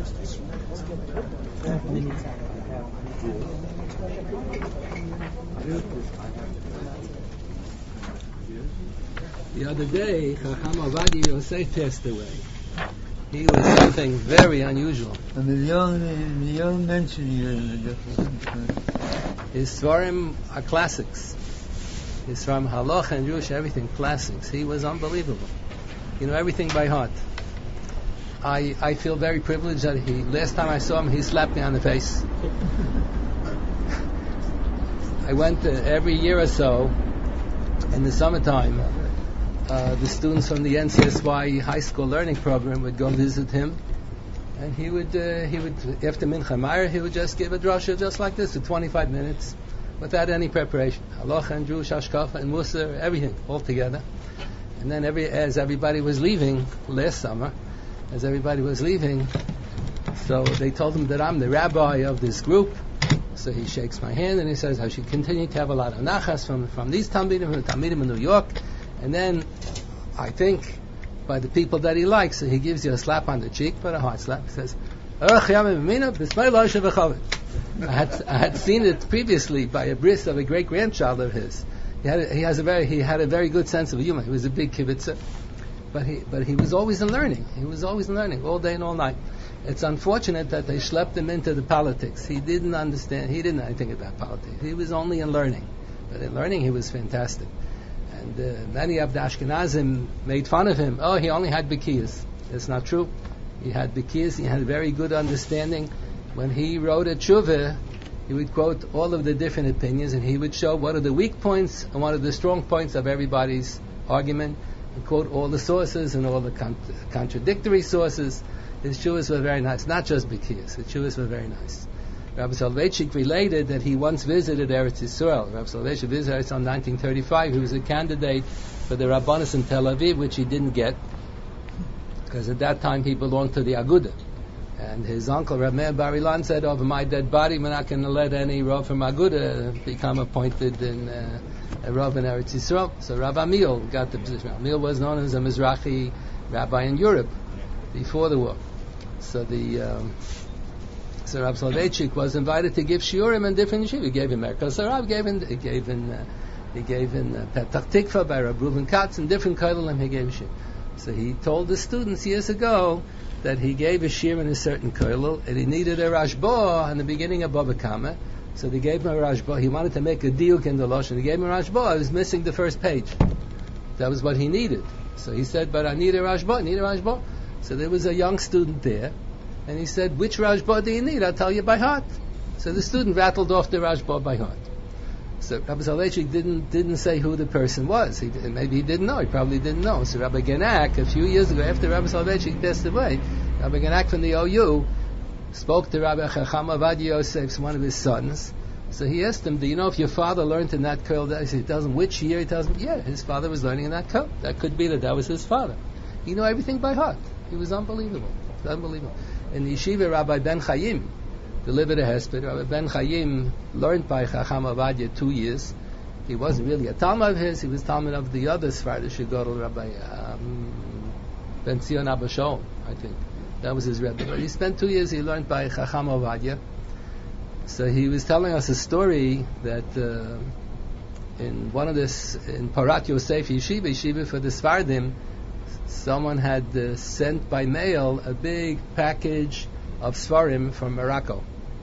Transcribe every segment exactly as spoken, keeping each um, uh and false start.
The other day, Chacham Ovadia Yosef passed away. He was something very unusual. And the young, the young mention here in the different. His Svarim are classics. His Svarim Halacha and Jewish, everything classics. He was unbelievable. You know everything by heart. I I feel very privileged that he. Last time I saw him, he slapped me on the face. I went uh, every year or so in the summertime. Uh, the students from the N C S Y high school learning program would go visit him, and he would uh, he would after Mincha Meir he would just give a drasha just like this for twenty-five minutes, without any preparation. Halacha and Jewish Hashkafa and Musar, everything all together. And then every as everybody was leaving last summer, as everybody was leaving, so they told him that I'm the rabbi of this group. So he shakes my hand and he says I should continue to have a lot of nachas from from these talmidim, from the talmidim in New York. And then, I think, by the people that he likes, so he gives you a slap on the cheek, but a hard slap. He says, I had I had seen it previously by a bris of a great grandchild of his. He had a, he has a very he had a very good sense of humor. He was a big kibbutzer, but he but he was always in learning. He was always in learning all day and all night. It's unfortunate that they schlepped him into the politics. He didn't understand. He didn't know anything about politics. He was only in learning, but in learning he was fantastic. And uh, many of the Ashkenazim made fun of him. Oh, he only had Bekiyas. That's not true. He had Bekiyas. He had a very good understanding. When he wrote a tshuva, he would quote all of the different opinions, and he would show what are the weak points and what are the strong points of everybody's argument, and quote all the sources and all the con- contradictory sources. His tshuvas were very nice. Not just Bekiyas. His tshuvas were very nice. Rabbi Soloveitchik related that he once visited Eretz Yisrael. Rabbi Soloveitchik visited Eretz Yisrael in nineteen thirty-five. He was a candidate for the Rabbanus in Tel Aviv, which he didn't get, because at that time he belonged to the Aguda. And his uncle, Rav Meir Bar Ilan, said, over my dead body, we're not going to let any Rav from Aguda become appointed in uh, a Rav in Eretz Yisrael. So Rav Amiel got the position. Amiel was known as a Mizrahi rabbi in Europe before the war. So the... Um, So Rav Soloveitchik was invited to give shiurim in different yeshivas. He gave him Merkaz Harav, gave him, he gave him, uh, he gave him uh, Petach Tikva by Rav Reuven Katz, and different kodelim he gave shiur. So he told the students years ago that he gave a shiur in a certain kodel, and he needed a rashba in the beginning of Bava Kama. So they gave him a rashba. He wanted to make a diuk in the Lashon. He gave him a rashba. He was missing the first page. That was what he needed. So he said, but I need a rashba, I need a rashba. So there was a young student there, and he said, which Rashba do you need? I'll tell you by heart. So the student rattled off the Rashba by heart. So Rabbi Soloveitchik didn't didn't say who the person was. He, maybe he didn't know. He probably didn't know. So Rabbi Genak, a few years ago, after Rabbi Soloveitchik passed away, Rabbi Genak from the O U spoke to Rabbi Chacham Ovadia Yosef, one of his sons. So he asked him, do you know if your father learned in that kollel? He said, he tells him which year. He tells him, yeah, his father was learning in that kollel. That could be that that was his father. He knew everything by heart. He was unbelievable. Unbelievable. In the yeshiva, Rabbi Ben Chaim delivered a hesped. Rabbi Ben Chaim learned by Chacham Ovadia two years. He wasn't really a talmid of his. He was talmid of the other Sephardic Gadol, Rabbi um, Ben Zion Abba Shaul, I think. That was his rebbe. But he spent two years. He learned by Chacham Ovadia. So he was telling us a story that uh, in one of this in Parat Yosef Yeshiva, Yeshiva for the Sephardim, someone had uh, sent by mail a big package of Svarim from Morocco.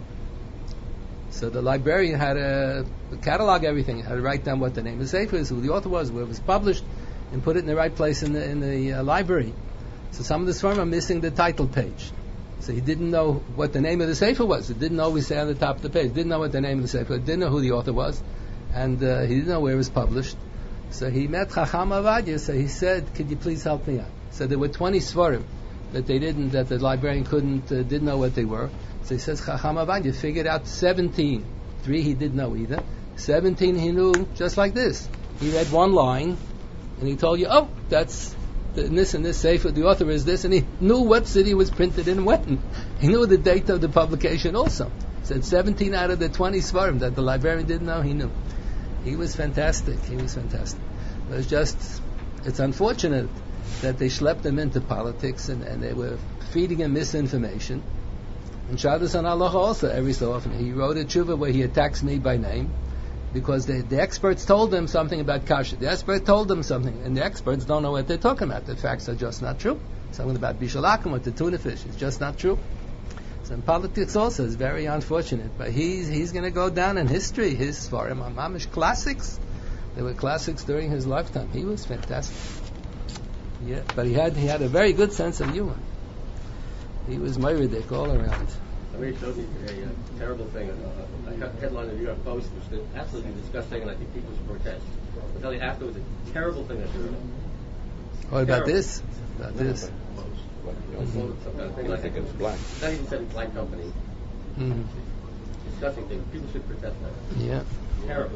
So the librarian had to catalog everything, had to write down what the name of the sefer is, who the author was, where it was published, and put it in the right place in the in the uh, library. So some of the Svarim are missing the title page. So he didn't know what the name of the sefer was. He didn't always say on the top of the page. Didn't know what the name of the sefer was. Didn't know who the author was, and uh, he didn't know where it was published. So he met Chacham Ovadia, so he said, could you please help me out? So there were twenty Svarim that they didn't, that the librarian couldn't, uh, didn't know what they were. So he says, Chacham Ovadia figured out seventeen. Three he didn't know either. seventeen he knew just like this. He read one line, and he told you, oh, that's the, this and this sefer, the author is this, and he knew what city it was printed in and when. He knew the date of the publication also. He said seventeen out of the twenty Svarim that the librarian didn't know, he knew. He was fantastic. He was fantastic. It was just, it's unfortunate that they schlepped him into politics and, and they were feeding him misinformation. And Shabbos and Halacha also, every so often, he wrote a tshuva where he attacks me by name, because the, the experts told him something about kasha. The expert told them something, and the experts don't know what they're talking about. The facts are just not true. Something about bishalakim with the tuna fish is just not true. So in politics also, it's very unfortunate. But he's he's going to go down in history. His Svarim are mamish classics. They were classics during his lifetime. He was fantastic. Yeah, but he had he had a very good sense of humor. He was Meiredik all around. Somebody showed me a uh, terrible thing, uh, a headline in the New York Post, which is absolutely disgusting, and I think people should protest. I'll tell you afterwards, a terrible thing that they wrote. What about this? About this? Mm-hmm. Some kind of thing. I think it was black. Not even said black company. Mm-hmm. Disgusting thing. People should protest that. Yeah. Terrible.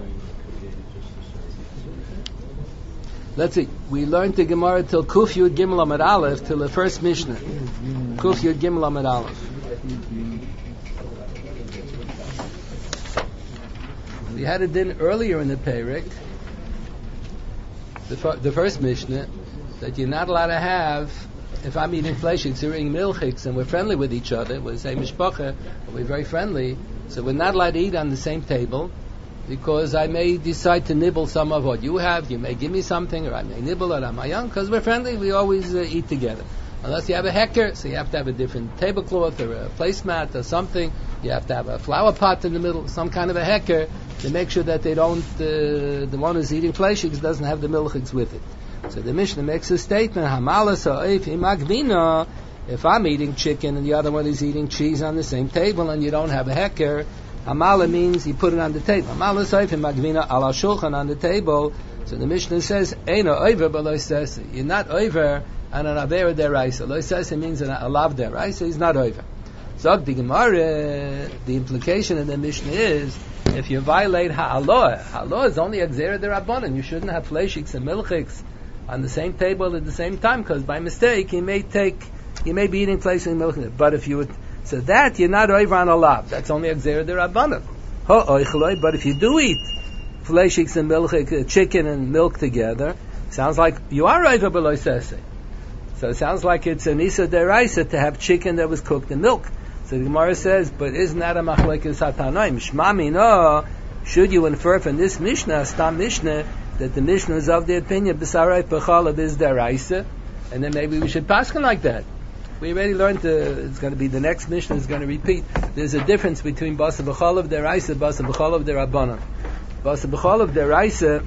Let's see. We learned the Gemara till Kuf Yud Gimel Amud Aleph, till the first Mishnah. Kuf Yud Gimel Amud Aleph. We had it in earlier in the Perek, the, fir- the first Mishnah, that you're not allowed to have, if I'm eating fleishiks, you're eating milchiks, and we're friendly with each other, we say mishpacha, we're very friendly, so we're not allowed to eat on the same table, because I may decide to nibble some of what you have, you may give me something, or I may nibble it on my own, because we're friendly, we always uh, eat together. Unless you have a hecker, so you have to have a different tablecloth or a placemat or something, you have to have a flower pot in the middle, some kind of a hecker, to make sure that they don't, uh, the one who's eating fleishiks doesn't have the milchiks with it. So the Mishnah makes a statement, Hamalas ha'oif imagvina, if I'm eating chicken and the other one is eating cheese on the same table and you don't have a hecker, Hamala means you put it on the table. Hamalas ha'oif imagvina ala shulchan, on the table. So the Mishnah says, Eino oiver b'lo sesi, you're not over on an avera deraisa. Lo sesi means an alav deraisa, he's not over. So the Gemara, the implication in the Mishnah is, if you violate ha'aloah, ha'aloah is only a gzera derabanan. You shouldn't have fleishiks and milchiks on the same table at the same time, because by mistake he may take, he may be eating fleishiks and milchiks. But if you would, so that you're not over on alav. That's only a gzera derabanan. Ho'oichloi, but if you do eat fleishiks and milchik, uh, chicken and milk together, sounds like you are over below sese. So it sounds like it's an isa deraisa to have chicken that was cooked in milk. So the Gemara says, but isn't that a machlekes hatanoim? Shmami no, should you infer from this Mishnah, Stam Mishnah, that the Mishnah is of the opinion, B'sarai Pechalab is deraisa, and then maybe we should paskin like that. We already learned, uh, it's going to be the next Mishnah is going to repeat. There's a difference between Basa B'chalav deraisa, Basa B'chalav derabanan. Basa B'chalav deraisa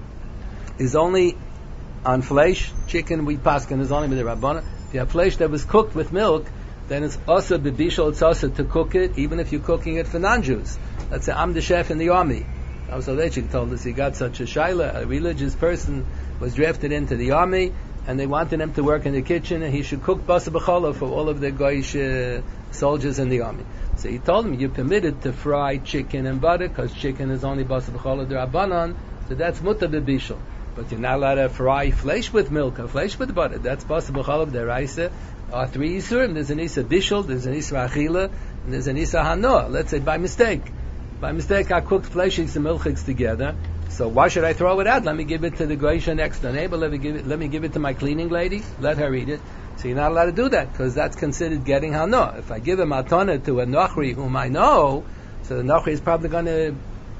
is only on flesh. Chicken we paskin is only with the rabbana. If you have flesh that was cooked with milk, then it's also bibishal, it's also to cook it, even if you're cooking it for non-Jews. Let's say I'm the chef in the army. Avsalechik told us he got such a shaila, a religious person was drafted into the army, and they wanted him to work in the kitchen, and he should cook basa b'chala for all of the goyish uh, soldiers in the army. So he told him, you're permitted to fry chicken and butter, because chicken is only basa b'chala d'Rabbanan, so that's muta bibishal. But you're not allowed to fry flesh with milk or flesh with butter. That's basa b'chalav deraisa. Are three isurim. There's an isa bishul, there's an isa achila, and there's an isa hanoah. Let's say by mistake, by mistake I cooked fleshiks and milchiks together. So why should I throw it out? Let me give it to the goyisha next door neighbor. Let me give it. Let me give it to my cleaning lady. Let her eat it. So you're not allowed to do that, because that's considered getting hanoah. If I give a matana to a nochri whom I know, so the nochri is probably going to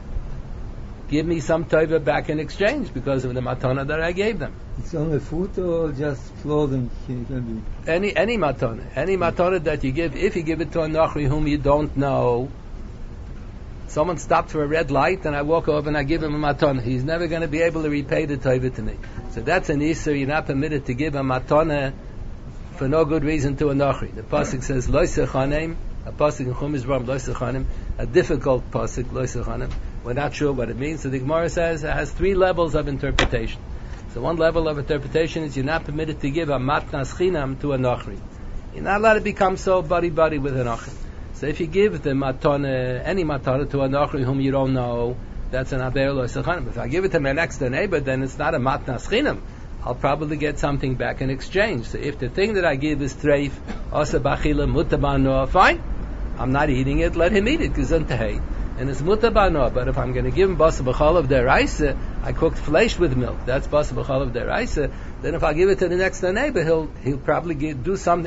give me some tova back in exchange because of the matana that I gave them. It's only food or just clothing? Any any matana, any matana that you give, if you give it to a nochri whom you don't know, someone stopped for a red light and I walk over and I give him a matana, he's never going to be able to repay the tova to me. So that's an issur. You're not permitted to give a matana for no good reason to a nochri. The pasuk says lo sechanim, a pasuk in Chumash Ram lo sechanim, a difficult pasuk lo sechanim. We're not sure what it means. So the Gemara says it has three levels of interpretation. So one level of interpretation is you're not permitted to give a matnas chinam to a nochri. You're not allowed to become so buddy-buddy with a nochri. So if you give the matana, any matana to a nochri whom you don't know, that's an abeir lo sechanim. If I give it to my next door neighbor, then it's not a matnas chinam. I'll probably get something back in exchange. So if the thing that I give is treif, asa bachila mutabano, fine. I'm not eating it, let him eat it, gesundheit. And it's mutabano. But if I'm going to give him basa b'chalav deraisa, I cooked flesh with milk, that's basa b'chalav deraisa, then if I give it to the next door neighbor, he'll he'll probably give, do something.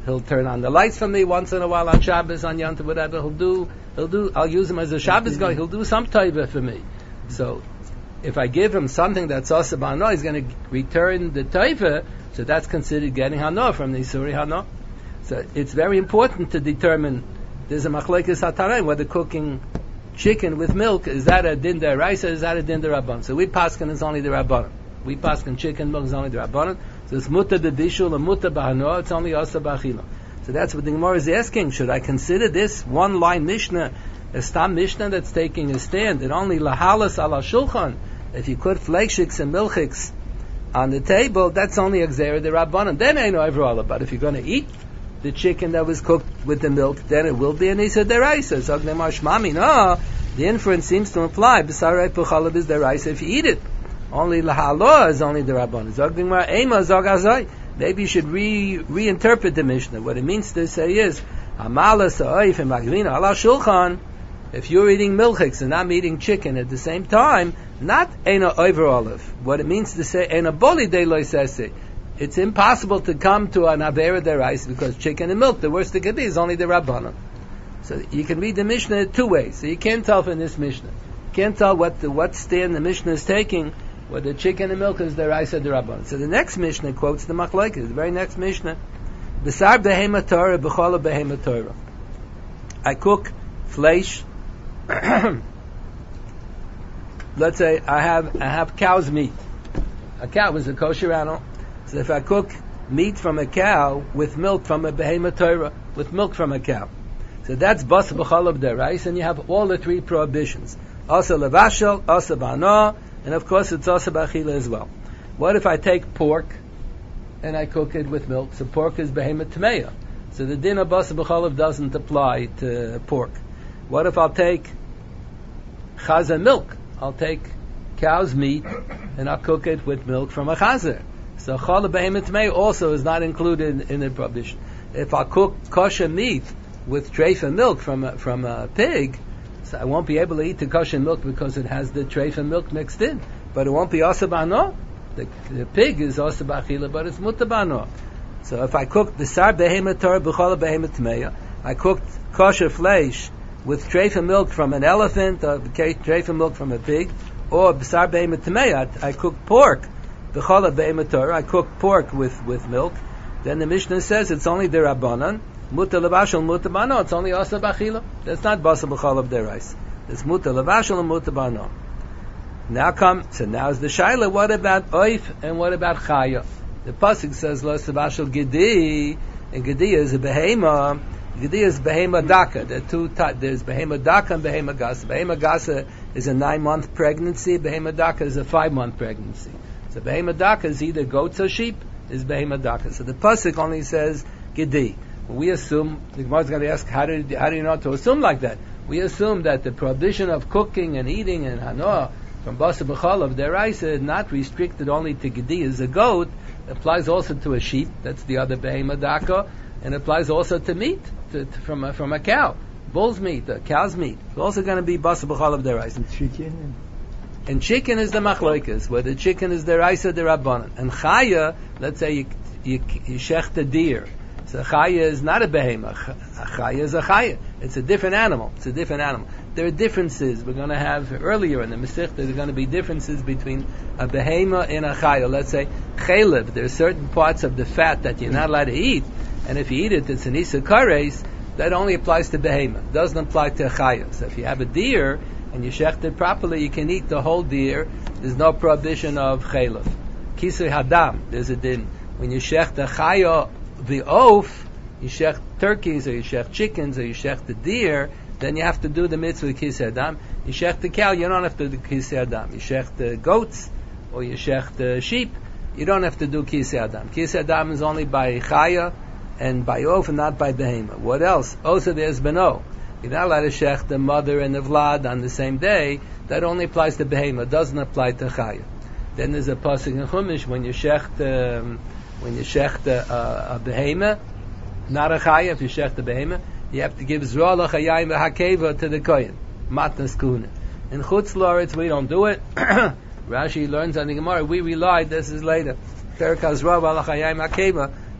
he'll turn on the lights for me once in a while on Shabbos, on Yom Tov, whatever. He'll do, he'll do, I'll use him as a Shabbos guy, he'll do some taiva for me. So, if I give him something that's also b'hano, he's going to return the taiva, so that's considered getting hano from the Isuri hano. So, it's very important to determine, there's a machlekes hataraim, whether cooking chicken with milk, is that a din deraisa, is that a din derabbanan? So we paskin is only the rabbanan. We paskin chicken milk is only the rabbanan. So it's muta b'bishul and muta b'hano, it's only asa b'achila. So that's what the Gemara is asking. Should I consider this one line Mishnah a stam Mishnah that's taking a stand? It only lahalas ala shulchan. If you put fleishiks and milchiks on the table, that's only a gzera the rabbanan. Then I know everall. But if you're going to eat the chicken that was cooked with the milk, then it will be an isa deraisa. So shmami, no, the inference seems to imply b'saray puchalab is deraisa if you eat it. Only lahalo is only the rabbanan. Zogdimar ema zogazai. Maybe you should re reinterpret the Mishnah. What it means to say is amala sa'oif and magvina ala shulchan. If you're eating milchiks and I'm eating chicken at the same time, not ena over olive. What it means to say ena boli de loisese. It's impossible to come to an avera derais because chicken and milk, the worst it could be is only the rabbanan. So you can read the Mishnah two ways. So you can't tell from this Mishnah. You can't tell what the, what stand the Mishnah is taking, whether chicken and milk is derais or the rabbanan. So the next Mishnah quotes the machlokes. The very next Mishnah, B'sar behema Torah b'chola behema Torah. I cook flesh. Let's say I have I have cow's meat. A cow is a kosher animal. So if I cook meat from a cow with milk from a behema Torah, with milk from a cow, so that's bas b'chalab derais, and you have all the three prohibitions. Also levashel, also b'hano, and of course it's also b'achila as well. What if I take pork and I cook it with milk? So pork is behema tmeya. So the din of bas b'chalav doesn't apply to pork. What if I'll take chazer milk? I'll take cow's meat and I'll cook it with milk from a chazer. So challah behema tmeya also is not included in the prohibition. If I cook kosher meat with treifa milk from a, from a pig, so I won't be able to eat the kosher milk because it has the treifa milk mixed in. But it won't be asa b'hano. The, the pig is asa b'achila, but it's muta b'hano. So if I cook b'sar behema Torah b'challah behema tmeya, I cooked kosher flesh with treifa milk from an elephant, or treifa milk from a pig, or b'sar behema tmeya, I cooked pork b'challah behema Torah, I cooked pork with, with milk, then the Mishnah says it's only the rabbanan, muta levashel muta b'hano, it's only asa b'achila. That's not basa b'chalav derais. It's muta levashel and muta b'hano. Now come, so now is the shaila, what about oif and what about chaya? The pasuk says lo levashel gedi, and gedi is a behema. Gedi is behema daka. There are two types. There's behema daka and behema gasa. Behema gasa is a nine-month pregnancy. Behema daka is a five-month pregnancy. So behema daka is either goats or sheep. Is behema daka. So the pasuk only says gedi. We assume, the Gemara is going to ask, how do, you, how do you know to assume like that? We assume that the prohibition of cooking and eating and hanoah from basa b'chalav deraisa is not restricted only to gedi as a goat. It applies also to a sheep. That's the other behema daka. And it applies also to meat to, to, from, a, from a cow. Bull's meat, uh, cow's meat. It's also going to be basa b'chalav deraisa. And chicken? And chicken is the machlokes, whether chicken is deraisa or derabbanan. And chaya, let's say you, you, you shech the deer. So chaya is not a behema. Chaya is a chaya. It's a different animal. It's a different animal. There are differences. We're going to have earlier in the Masechta, there are going to be differences between a behema and a chaya. Let's say chalev. There are certain parts of the fat that you're not allowed to eat, and if you eat it, it's an isa kares. That only applies to behema. It doesn't apply to a chaya. So if you have a deer and you shecht it properly, you can eat the whole deer. There's no prohibition of chalev. Kisei hadam. There's a din when you shecht a chaya. The oaf, you shech turkeys, or you shech chickens, or you shech the deer, then you have to do the mitzvah kisei adam. You shech the cow, you don't have to do kisei adam. You shech the goats, or you shech the sheep, you don't have to do kisei adam. Kisei adam is only by chaya and by oaf, and not by behema. What else? Also there's beno. You're not allowed to shech the mother and the vlad on the same day. That only applies to behema. It doesn't apply to chaya. Then there's a pasuk in Chumash when you shech um, when you shecht a, a, a behema, not a chaya, if you shecht a behema, you have to give zrala chayayim v'hakeva to the kohen, matnas kuna. In chutz la'aretz we don't do it. Rashi learns on the Gemara, we rely, this is later, perak hazra v'ala chayayim hakeva,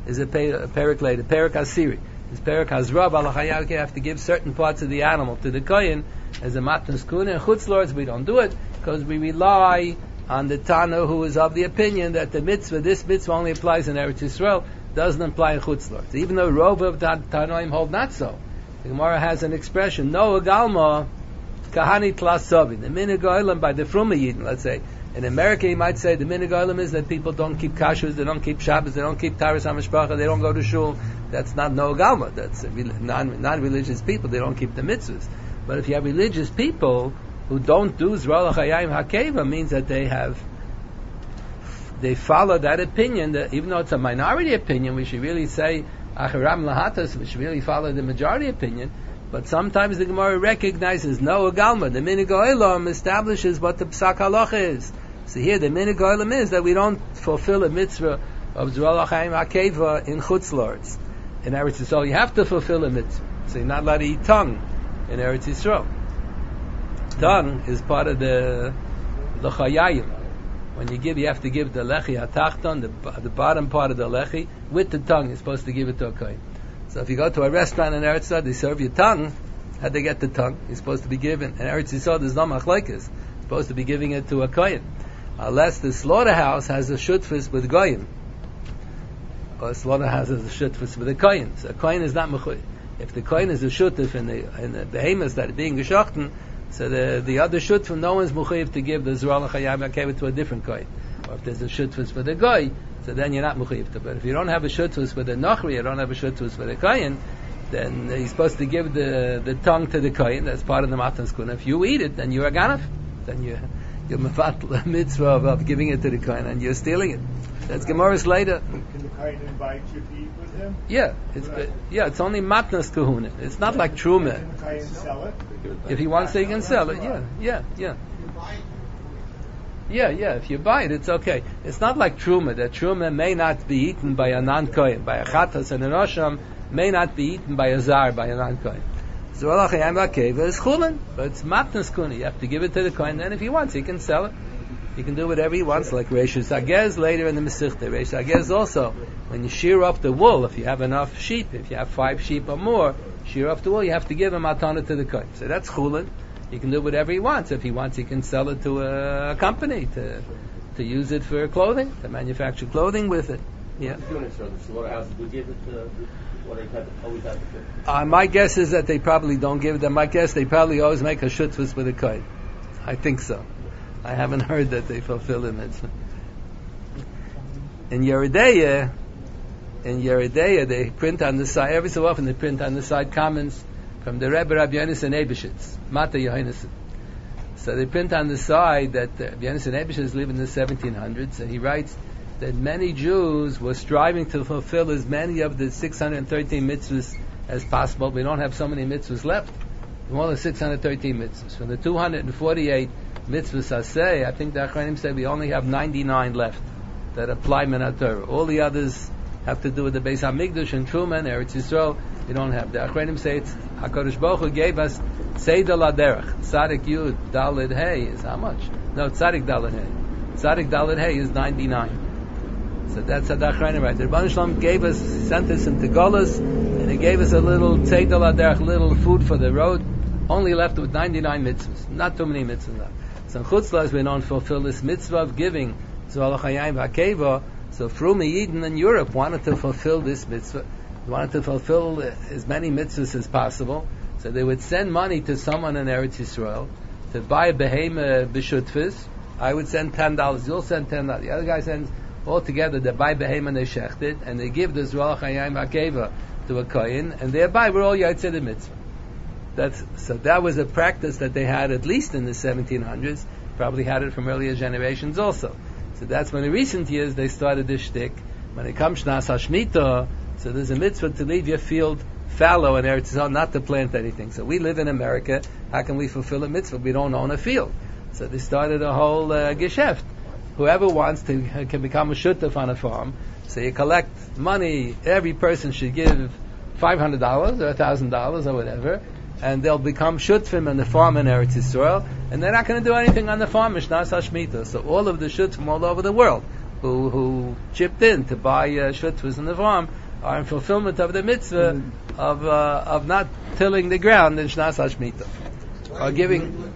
is a, pe- a perik later, perik asiri. This perik hazrav al hayav. You have to give certain parts of the animal to the kohen as a matnas kuna. In chutz lords we don't do it because we rely on the Tana who is of the opinion that the mitzvah, this mitzvah only applies in Eretz Yisrael, doesn't apply in chutz lords. Even though Rov of the Tanoim hold not so. The Gemara has an expression, no agalma kahani tlasovi. The minig oilam by the Fruma Yidden, let's say. In America, you might say the minig oilam is that people don't keep kashrus, they don't keep Shabbos, they don't keep Taras HaMishpacha, they don't go to shul. That's not no agalma. That's non non-religious people. They don't keep the mitzvahs. But if you have religious people who don't do Zerah L'Chayayim Hakeva, means that they have they follow that opinion. That even though it's a minority opinion, we should really say Acharam Lahatas. We should really follow the majority opinion. But sometimes the Gemara recognizes no agalma. The minig olam establishes what the psak halacha is. So here the minig olam is that we don't fulfill a mitzvah of Zerah L'Chayayim Hakeva in chutz lords. In Eretz Yisrael, you have to fulfill a mitzvah. So you're not allowed to eat tongue in Eretz Yisrael. Tongue is part of the the chayayim. When you give, you have to give the lechi hatachton, the, the bottom part of the lechi, with the tongue. You're supposed to give it to a kohen. So if you go to a restaurant in Eretz Yisrael, they serve you tongue. How'd they get the tongue? You're supposed to be given. In Eretz Yisrael, there's no machlekes. You're supposed to be giving it to a kohen, unless the slaughterhouse has a shutfus with goyim, or a slaughterhouse has a shutfus with a kohen. So a kohen is not mechuy. If the kohen is a shutuf in the in the behemoths that are being geschochten, so the the other shutfus, no one's mechuyev to give the Zerah L'Chayayim Hakeva to a different kohen. Or if there's a shutfus for the goy, so then you're not mechuyev to. But if you don't have a shutfus for the nochri, you don't have a shutfus for the kohen, then you're supposed to give the the tongue to the kohen. That's part of the matan skuna. If you eat it, then you're a ganaf. Then you you're mevat mitzvah of, of giving it to the kohen, and you're stealing it. That's Gemara's later. Can the kohen invite you to eat with him? Yeah, it's uh, yeah, it's only matnas kahuna. It's not like truma. Can the kohen sell it? If he wants to, he can sell it. Yeah, yeah, yeah. Yeah, yeah. If you buy it, it's okay. It's not like truma. That truma may not be eaten by a non-kohen, by a chatas and an osham, may not be eaten by a zar, by a non-kohen. So Zerah L'Chayayim Hakeva is chulin, but it's matnas kahuna. You have to give it to the kohen. Then, if he wants, he can sell it. He can do whatever he wants, like Reishus Agez later in the Mesichte. Reishus Agez also, when you shear off the wool, if you have enough sheep, if you have five sheep or more, shear off the wool, you have to give a matana to the kohen. So that's chulin. He can do whatever he wants. If he wants, he can sell it to a, a company to to use it for clothing, to manufacture clothing with it. Yeah. Uh, my guess is that they probably don't give them. My guess they probably always make a shutfus with a kohen. I think so. I haven't heard that they fulfill the mitzvah. In Yeridea, in Yeridea, they print on the side, every so often they print on the side comments from the Rebbe Rabbi Yonasan Eibeshitz, Mata Yonasan. So they print on the side that uh, Rabbi Yonasan Eibeshitz lived in the seventeen hundreds, and he writes that many Jews were striving to fulfill as many of the six hundred thirteen mitzvahs as possible. We don't have so many mitzvahs left. More than six hundred thirteen mitzvahs. From the two hundred forty-eight mitzvahs aseh, I think the Achronim say we only have ninety-nine left that apply min haTorah. All the others have to do with the Beis Hamikdash and Truma and Eretz Yisrael. We don't have. The Achronim say it's HaKadosh Baruch Hu gave us Seidel Laderech. Tzadik Yud Daled Hey is how much? No, Tzadik Daled Hey. Tzadik Daled Hey is ninety-nine. So that's how the Achronim write. The Rebbeinu Shalom gave us, sent us into Golas, and he gave us a little Seidel Laderech, little food for the road. Only left with ninety-nine mitzvahs. Not too many mitzvahs left. So in Chutz La'aretz we don't fulfill this mitzvah of giving Zerah L'Chayayim Hakeva. So Fruma Yidden in Europe wanted to fulfill this mitzvah. They wanted to fulfill as many mitzvahs as possible. So they would send money to someone in Eretz Yisrael to buy a behema b'shutfis. I would send ten dollars. You'll send ten dollars. The other guy sends all together. They buy behema and they shecht it, and they give the Zerah L'Chayayim Hakeva to a kohen, and thereby we're all yatzeh the mitzvah. That's, so that was a practice that they had at least in the seventeen hundreds. Probably had it from earlier generations also. So that's when in recent years they started this shtick. When it comes Shnas HaShmita, so there's a mitzvah to leave your field fallow in Eretz Yisrael, not to plant anything. So we live in America. How can we fulfill a mitzvah? We don't own a field. So they started a whole uh, geschäft. Whoever wants to uh, can become a shutaf on a farm. So you collect money. Every person should give five hundred dollars or one thousand dollars or whatever, and they'll become shutfim on the farm in Eretz Yisrael, and they're not going to do anything on the farm, Shnas HaShmita. So all of the shutfim all over the world who who chipped in to buy uh, shutfas in the farm, are in fulfillment of the mitzvah of uh, of not tilling the ground in Shnas HaShemitah. Or giving.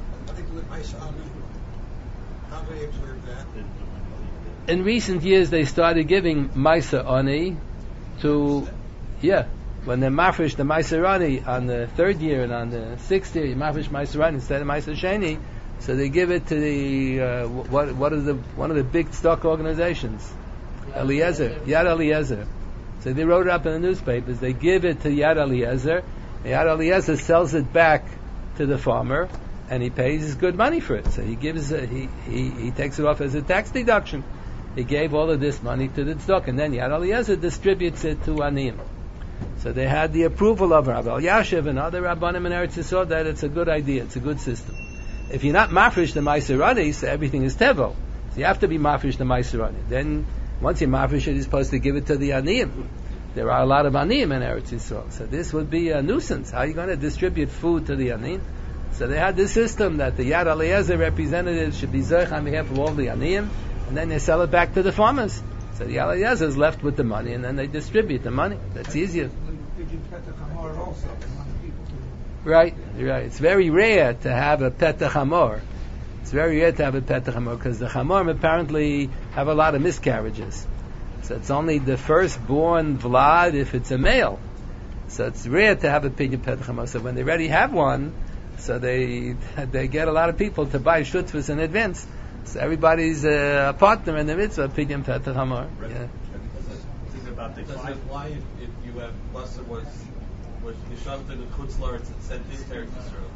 In recent years, they started giving Maisa Ani to, yeah, when they're mafresh the Maisa Ani on the third year and on the sixth year, you mafresh Maisa Ani instead of Maisa Sheni. So they give it to the uh, what what is the one of the big stock organizations, Eliezer, Yad Eliezer. So they wrote it up in the newspapers. They give it to Yad Eliezer. Yad Eliezer sells it back to the farmer, and he pays good money for it. So he gives uh, he, he he takes it off as a tax deduction. He gave all of this money to the tzedakah, and then Yad Eliezer distributes it to Aniyim. So they had the approval of Rabbi Elyashiv and other Rabbanim in Eretz Yisrael that it's a good idea, it's a good system. If you're not mafresh the Meiser Ani, so everything is tevo. So you have to be mafresh the Meiser Ani. Then once you're mafresh it, you're supposed to give it to the Aniyim. There are a lot of Aniyim in Eretz Yisrael. So this would be a nuisance. How are you going to distribute food to the Aniyim? So they had this system that the Yad Eliezer representatives should be zech on behalf of all the Aniyim, and then they sell it back to the farmers. So the Yad Eliezer is left with the money, and then they distribute the money. That's easier. Right, right. It's very rare to have a petach hamor. It's very rare to have a petach hamor because the chamorim apparently have a lot of miscarriages. So it's only the firstborn vlad if it's a male. So it's rare to have a pidyon petach hamor. So when they already have one, so they they get a lot of people to buy shutvas in advance. So everybody's uh, a partner in the mitzvah pidyon petach hamor. Yeah. Think about the five. Why if, if you have lesson was was Yishavta the Chutzlaritz and sent his Eretz Yisrael,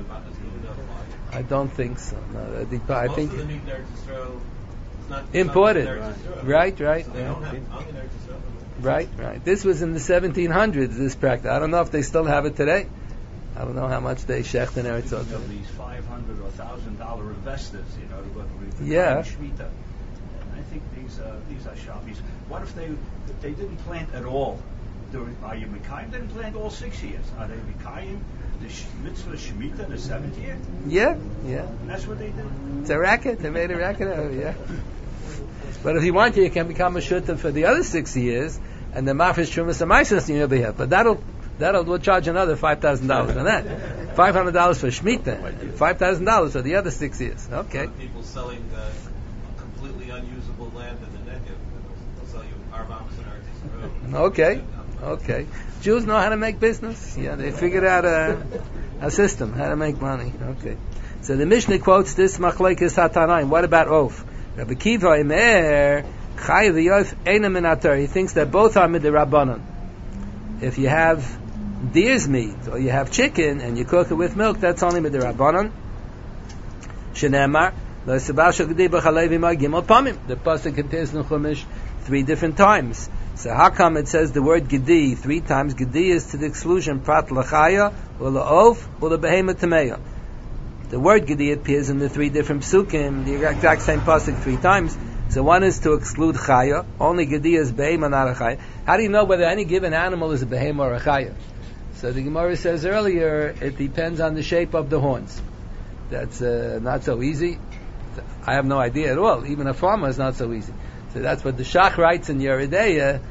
I don't think so. No, I think, I most think of the meat in Eretz Yisrael is not imported. Not Eretz Yisrael. Right, right. So they don't have yeah. on in Eretz Yisrael. Right, right. This was in the seventeen hundreds. This practice. I don't know if they still have it today. I don't know how much they shecht in Eretz Yisrael. Of these five hundred or thousand dollar investors, you know, to go to the yeah. Shmita. And I think these uh, these are shabis. What if they if they didn't plant at all? During, are you Mikayim? They didn't plant all six years. Are they Mikayim? The sh- mitzvah Shemitah, the seventh year? Yeah, yeah. And that's what they did. It's a racket. They made a racket out of it, yeah. But if you want to, you can become a shutta for the other six years, and the mafresh trumas amaisos on your behalf. But that'll that'll we'll charge another five thousand dollars on that. Five hundred dollars for Shemitah, five thousand dollars for the other six years. Okay. People selling uh, completely unusable land in the Negev. They'll sell you arbams and Eretz Yisrael. Okay. Okay. Jews know how to make business. Yeah, they figured out a, a system, how to make money. Okay. So the Mishnah quotes this machlekes hatanaim. What about oaf? Rabbi Kiva imer chay v'yof eina min atar. He thinks that both are midrabanan. If you have deer's meat or you have chicken and you cook it with milk, that's only midrabanan. Shenemar lo sabasha gedi b'chalev ima gimel pamim. The pasuk appears in Chumash three different times. So how come it says the word gedi three times? Gedi is to the exclusion prat lachaya or laov or lebehema tameya. The word gedi appears in the three different psukim, the exact same pasuk three times. So one is to exclude chaya. Only gedi is behema, not a chaya. How do you know whether any given animal is a behema or a chaya? So the Gemara says earlier, it depends on the shape of the horns. That's uh, not so easy. I have no idea at all. Even a farmer is not so easy. So that's what the Shach writes in Yeridea.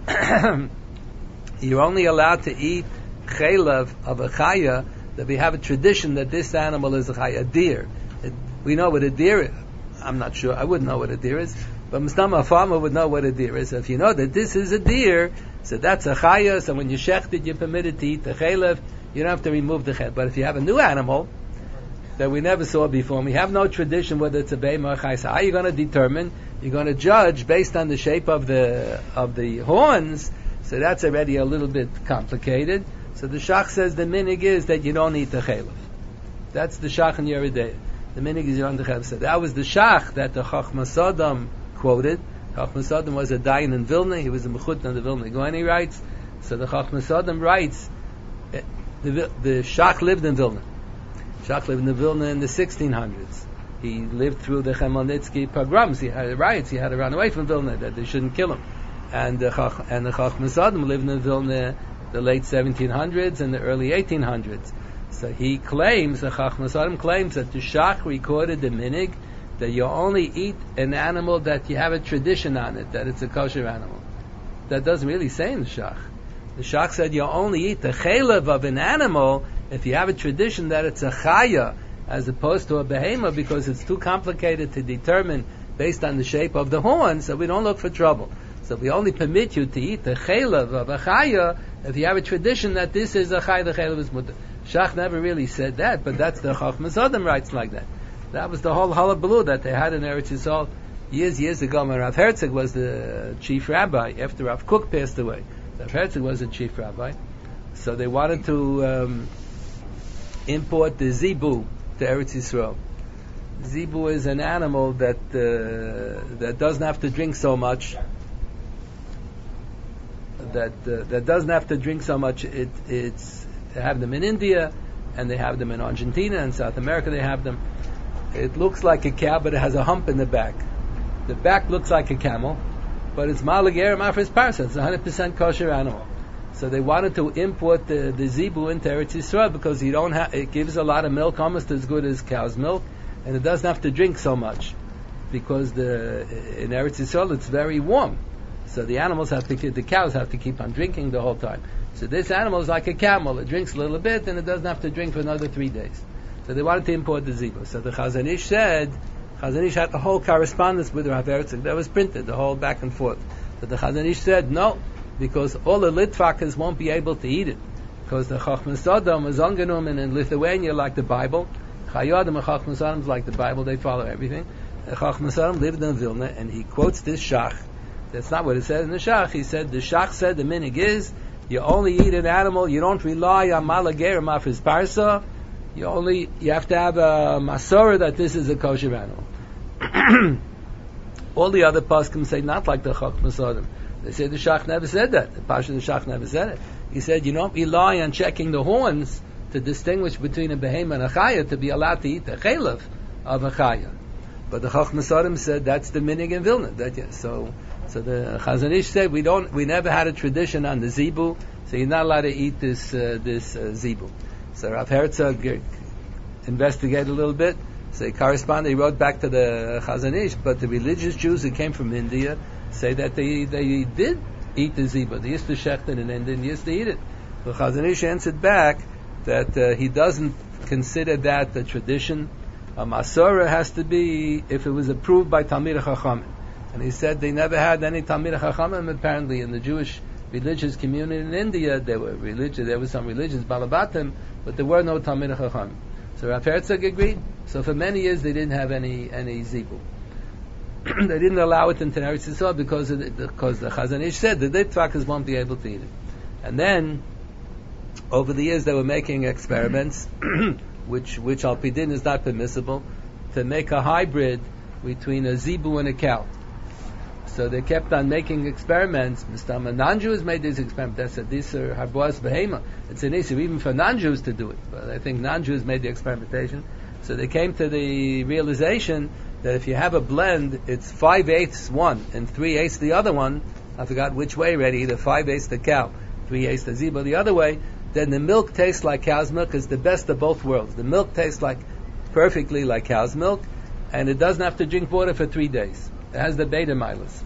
You're only allowed to eat chelav of a chaya that we have a tradition that this animal is a chaya, a deer. It, we know what a deer is. I'm not sure. I wouldn't know what a deer is. But Mustama, a farmer would know what a deer is. So if you know that this is a deer, so that's a chaya. So when you shecht it, you're permitted to eat the chelav. You don't have to remove the chelav. But if you have a new animal that we never saw before, and we have no tradition whether it's a beima or chaya, so how are you going to determine? You're going to judge based on the shape of the of the horns, so that's already a little bit complicated. So the Shach says the minig is that you don't eat the chelav. That's the Shach in Yeridei. The minig is you don't eat the chelav. So that was the Shach that the Chachma Sodom quoted. Chachma Sodom was a dayan in Vilna. He was a mechut in the Vilna Gaon. He writes. So the Chachma Sodom writes. The the Shach lived in Vilna. Shach lived in the Vilna in the sixteen hundreds. He lived through the Chmielnitsky pogroms. He had riots. He had to run away from Vilna that they shouldn't kill him. And the Chach, and the Chachma Sodom lived in Vilna the late seventeen hundreds and the early eighteen hundreds. So he claims, the Chachma Sodom claims that the Shach recorded the minig that you only eat an animal that you have a tradition on it, that it's a kosher animal. that doesn't really say in the Shach. The Shach said you only eat the chaylev of an animal if you have a tradition that it's a chaya as opposed to a behema, because it's too complicated to determine based on the shape of the horn, so we don't look for trouble. So we only permit you to eat the chaylev of a chaya if you have a tradition that this is a chaya, the chaylev is mutter. Shach never really said that, but that's the Chachmas Adam writes like that. That was the whole halabalu that they had in Eretz Yisrael years, years ago when Rav Herzog was the chief rabbi after Rav Kook passed away. Rav Herzog was the chief rabbi. So they wanted to um, import the zebu to Eretz Yisrael. Zebu is an animal that uh, that doesn't have to drink so much. That uh, that doesn't have to drink so much. It it's they have them in India, and they have them in Argentina and South America. They have them. It looks like a cow, but it has a hump in the back. The back looks like a camel, but it's malager mafres parsa. It's a hundred percent kosher animal. So they wanted to import the, the zebu into Eretz Yisrael because you don't have. It gives a lot of milk, almost as good as cow's milk, and it doesn't have to drink so much because the in Eretz Yisrael it's very warm. So the animals have to, the cows have to keep on drinking the whole time. So this animal is like a camel. It drinks a little bit and it doesn't have to drink for another three days. So they wanted to import the zebu. So the Chazon Ish said, Chazon Ish had the whole correspondence with Rav Herzog that was printed, the whole back and forth. So the Chazon Ish said, no, because all the Litvakas won't be able to eat it. Because the Chachmas Adam is ungenommen in Lithuania like the Bible. Chayadim and Chachmas Adam is like the Bible, they follow everything. The Chachmas Adam lived in Vilna, and he quotes this Shach. That's not what it said in the Shach. He said, the Shach said the minig is, you only eat an animal, you don't rely on malager or mafris parsa, you only, you have to have a masora that this is a kosher animal. All the other paskim say not like the Chachmas Adam. They say the Shach never said that. The Pasha the Shach never said it. He said you don't rely on checking the horns to distinguish between a behema and a chaya to be allowed to eat the chaylev of a chaya. But the Chachmas Adam said that's the minig in Vilna. That, yeah, so So the Chazon Ish said we don't, we never had a tradition on the zebu, so you're not allowed to eat this uh, this uh, zebu. So Rav Herzog uh, investigated a little bit. So he corresponded. He wrote back to the Chazon Ish, but the religious Jews who came from India say that they they did eat the zebu. They used to shecht it in India and used to eat it. So Chazon Ish answered back that uh, he doesn't consider that a tradition. A masora has to be if it was approved by Talmidei Chachamim. And he said they never had any Talmidei Chachamim apparently in the Jewish religious community in India. There were religious, there were some religions, Balabatim, but there were no Talmidei Chachamim. So Rav Herzog agreed. So for many years they didn't have any any zebu. They didn't allow it into Eretz Yisrael because of the, because the Chazon Ish said the Litvakas won't be able to eat it. And then over the years they were making experiments, which which al pidin is not permissible, to make a hybrid between a zebu and a cow. So they kept on making experiments. Mister Non-Jews made these experiments. They said these are harboas behema. It's an issue even for non-Jews to do it. But I think non-Jews made the experimentation. So they came to the realization that if you have a blend, it's five eighths one and three eighths the other one. I forgot which way already. Either five eighths the cow, three eighths the zebu the other way. Then the milk tastes like cow's milk. Is the best of both worlds. The milk tastes like perfectly like cow's milk, and it doesn't have to drink water for three days. It has the beta milas.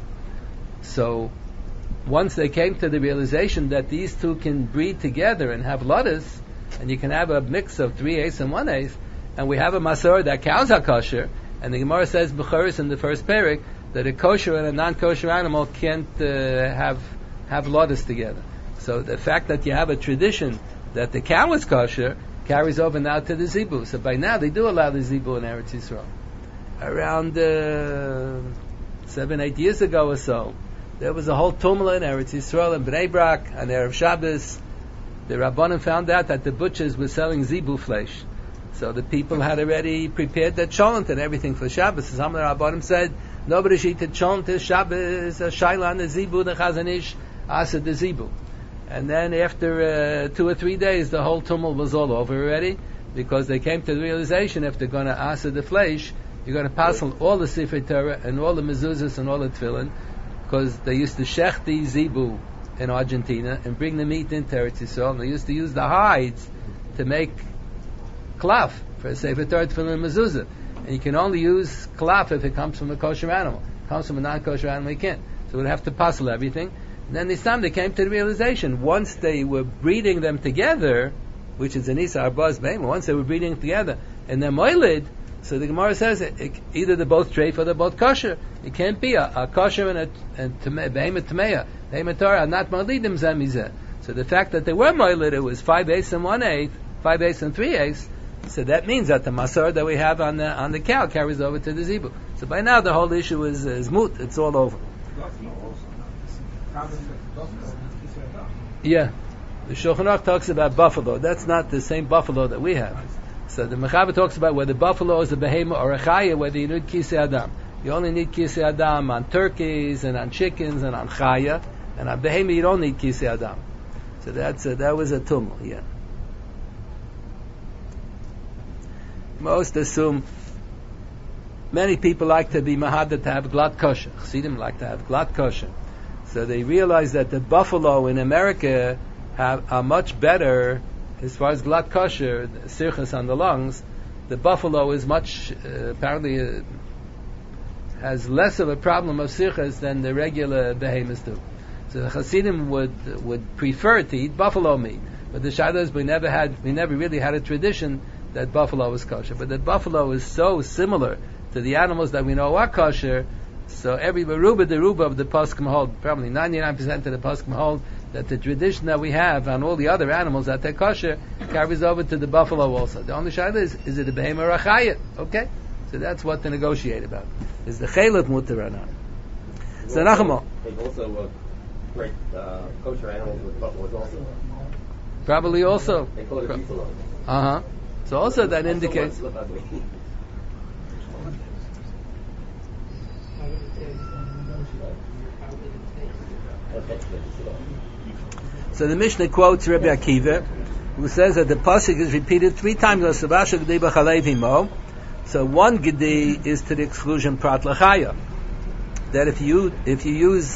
So once they came to the realization that these two can breed together and have lotus, and you can have a mix of three eighths and one eighth, and we have a masor that cows are kosher, and the Gemara says b'charis in the first parak that a kosher and a non-kosher animal can't uh, have have lotus together. So the fact that you have a tradition that the cow is kosher carries over now to the zebu. So by now they do allow the zebu in Eretz Yisrael. Around uh, seven, eight years ago or so, there was a whole tumult in Eretz Yisrael and Bnei Brak on Erev Shabbos. The Rabbanim found out that the butchers were selling zebu flesh. So the people had already prepared their cholent and everything for Shabbos. So some of the Rabbanim said, nobody should eat the cholent this Shabbos, a shayla on the zebu, the Chazon Ish, asa the zebu. And then after uh, two or three days, the whole tumult was all over already, because they came to the realization if they're going to asa the flesh, you're going to pass on all the Sifrei Torah and all the mezuzahs and all the tefillin, because they used to shech the zebu in Argentina and bring the meat into Eretz Yisrael, and they used to use the hides to make klaf for a Sefer Torah, tefillin, and mezuzah. And you can only use klaf if it comes from a kosher animal. If it comes from a non-kosher animal, you can't. So we'd have to puzzle everything. And then this time they came to the realization, once they were breeding them together, which is an Isa Arbaz Behema, once they were breeding together, and they're moilid, so the Gemara says it, it, either they're both treif or they're both kosher. It can't be a, a kosher and a and Behema Tameya. Behema Torah are not moilidim zemizeh. So the fact that they were moilid, it was five eighths and one eighth, five eighths and three eighths. So that means that the masor that we have on the on the cow carries over to the zibu. So by now the whole issue is is moot. It's all over. Yeah, the Shulchan Aruch talks about buffalo. That's not the same buffalo that we have. So the Mechaber talks about whether buffalo is a behema or a chaya, whether you need kisei adam. You only need kisei adam on turkeys and on chickens and on chaya, and on behema you don't need kisei adam. So that's a, that was a tumul. Yeah. Most assume, many people like to be mahadar to have glatt kosher. Chassidim like to have glatt kosher. So they realize that the buffalo in America have, are much better as far as glatt kosher, sirchus on the lungs. The buffalo is much, uh, apparently, uh, has less of a problem of sirchus than the regular behemoths do. So the Chassidim would would prefer to eat buffalo meat, but the Shadas we never had, we never really had a tradition that buffalo was kosher. But that buffalo is so similar to the animals that we know are kosher. So every Baruba Deruba of the Poskim hold, probably ninety-nine percent of the Poskim hold, that the tradition that we have on all the other animals that they're kosher carries over to the buffalo also. The only shayla is, is it a behema or a chayat? Okay? So that's what to negotiate about. Is the chaylev mutter or not? So Nachamo. They've also uh, great uh, kosher animals with buffaloes also. Probably also. They call it Pro- buffalo. Uh-huh. So also that indicates... So the Mishnah quotes Rabbi Akiva, who says that the pasuk is repeated three times. So one gedi is to the exclusion prat lachaya. That if you if you use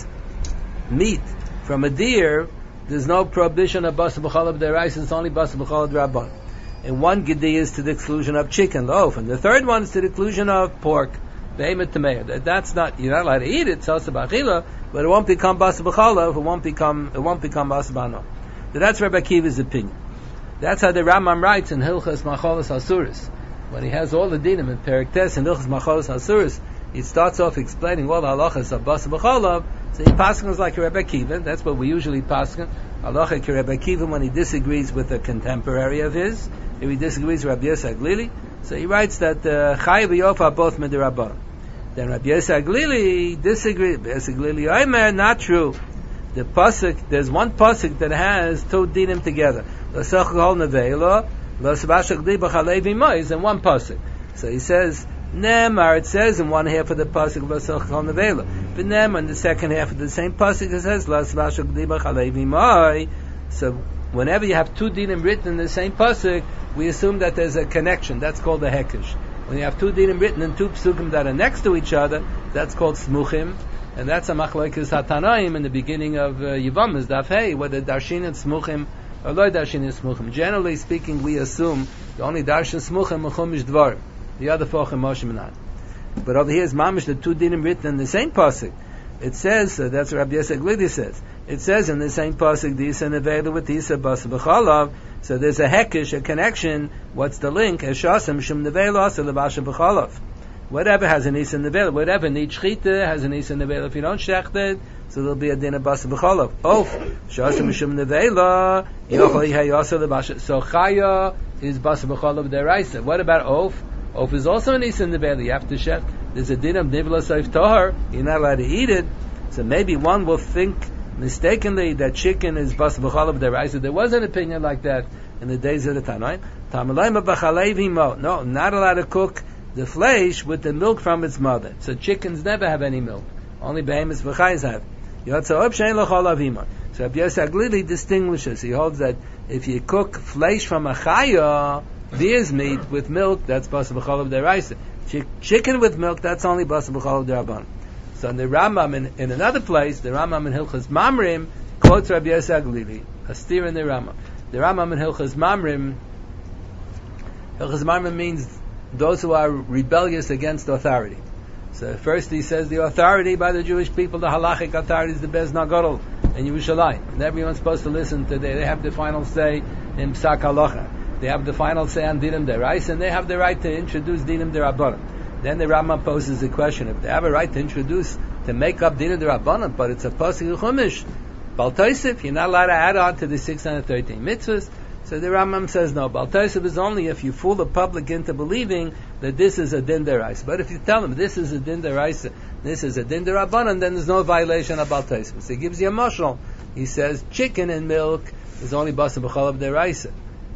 meat from a deer, there's no prohibition of basa b'chalav deraisa. It's only basa b'chalav derabban. And one gedi is to the exclusion of chicken loaf, and the third one is to the exclusion of pork. That, that's not, you're not allowed to eat it, so but it won't become basa b'chalav, it won't become it won't become basa b'ano. So that's Rabbi Akiva's opinion. That's how the Rambam writes in Hilchas Macholos Hasuris. When he has all the dinim in Perek Tes and Hilchas Macholos Hasuris, he starts off explaining all the halachas of basa b'chalav. So he paskins like Rabbi Akiva. That's what we usually paskin. Halacha ki Rabbi Akiva when he disagrees with a contemporary of his. If he disagrees with Rabbi Yosef Glili, so he writes that Chayav uh, Yofa are both midirabban. Then Rabbi Yosef Glili disagrees. Rabbi Yosef Glili, Omer, not true. The pasuk, there's one pasuk that has two dinim together. L'sach kol neveilo, l'sabashak di b'chalevi mois, and one pasuk. So he says, Nemar, it says in one half of the pasuk, l'sach kol neveilo. But Nemar, in the second half of the same pasuk, it says, l'sabashak di b'chalevi mois. So whenever you have two dinim written in the same pasuk, we assume that there's a connection. That's called a hekesh. When you have two dinim written in two psukim that are next to each other, that's called smuchim, and that's a machlokes hatanaim in the beginning of uh, Yevamos Daf Hey, whether darshin and smuchim or lo darshin and smuchim. Generally speaking, we assume the only darshin smuchim are chumish dvar, the other four chimoshim not. But over here is mamish the two dinim written in the same pasuk. It says, uh, that's what Rabbi Yosef Glidi says. It says in the same pasuk, Disa nevela with Disa basa b'chalav. So there's a hekesh, a connection. What's the link? Eshasem shum nevela asa levasha b'chalav. Whatever has an Isa nevela, whatever needs shchita has an Isa nevela. If you don't shecht it, so there'll be a din of basa b'chalav. Of shasem shum nevela yochli hayasa levasha. So chaya is basa b'chalav deraisa. What about of? Of is also an Isa nevela. You have to shecht. There's a din of nivla soif tahar. You're not allowed to eat it. So maybe one will think mistakenly that chicken is basa b'chalav deraisa. There was an opinion like that in the days of the Tanaim. Tamalayma b'chalevi mo. No, not allowed to cook the flesh with the milk from its mother. So chickens never have any milk. Only behemoths v'chayis have. Yotza'ob shein l'chalav ima. So Rabbi Yosef Glili distinguishes. He holds that if you cook flesh from a chaya, deer's meat with milk, that's basa b'chalav deraisa. Ch- chicken with milk, that's only basa b'chalav derabban. So in the Rambam, in, in another place, the Rambam in Hilchas Mamrim quotes Rabbi Yosef Glili, a steer in the Rambam. The Rambam in Hilchas Mamrim, Hilchas Mamrim means those who are rebellious against authority. So first he says the authority by the Jewish people, the halachic authority is the Bez Nagadol. in Yerushalayim, and everyone's supposed to listen to. They, they have the final say in Psak Halacha. They have the final say on Dinim Derais, and they have the right to introduce Dinim Derabbanan. Then the Rambam poses the question: if they have a right to introduce, to make up Dinim Derabbanan, but it's a pasuk chumash, Bal Tosef, you're not allowed to add on to the six hundred thirteen mitzvahs. So the Rambam says no. Bal Tosef is only if you fool the public into believing that this is a din deraisa. But if you tell them this is a din deraisa, this is a din derabbanan, then there's no violation of Bal Tosef. So he gives you a mashal. He says chicken and milk is only basa b'chalav deraisa.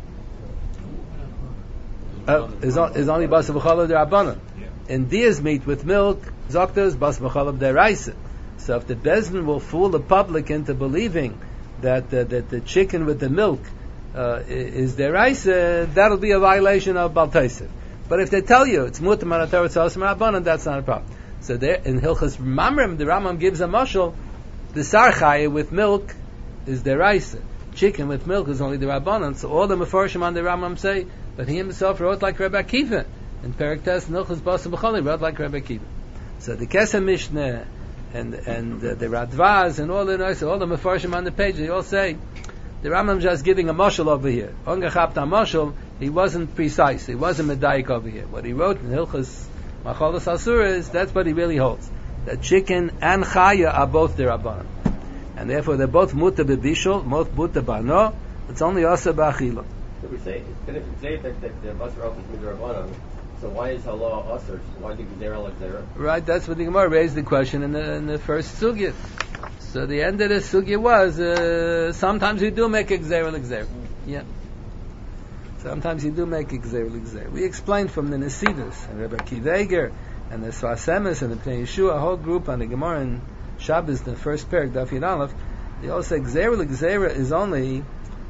Uh, is, is only basa b'chalav derabbanan. And deer's meat with milk, zokta is basa b'chalav deraisa. So if the Bezdin will fool the public into believing that uh, that the chicken with the milk uh, is deraisa, that'll be a violation of Bal Tosef. But if they tell you it's mutar manatar tzosem rabbanan, that's not a problem. So there in Hilchas Mamrim, the Rambam gives a mashal. The sarchaya with milk is deraisa. Chicken with milk is only the rabbanan. So all the mefarshim on the Rambam say, but he himself wrote like Rebbe Akiva in Perek Tes Hilchas Basa B'chol. Wrote like Rebbe Akiva. So the Kesem Mishnah and and uh, the Radvaz and all the all the mefarshim on the page, they all say the Rambam just giving a mashal over here. Ongechapt a mashal. He wasn't precise. He wasn't medayik over here. What he wrote in Hilchas Machalas Asuras, that's what he really holds. That chicken and chaya are both derabbanan, and therefore they're both mutar b'bishul, both mutar b'ano. It's only asa b'achila. So we say, then if it's say that that the basar off is midrabanan, so why is halal aser? Why did gzera like zera? Right. That's what the Gemara raised the question in the in the first sugya. So the end of the sugya was uh, sometimes you do make a gzera like zera. Yeah. Sometimes you do make a gzera l'gzera. We explained from the Nesidus and Rebbe Kiveger and the Svasemis and the Pnei Yeshua, a whole group on the Gemara and Shabbos, the first parak Daf Yud Aleph. They all say gzera l'gzera is only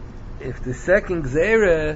if the second gzera,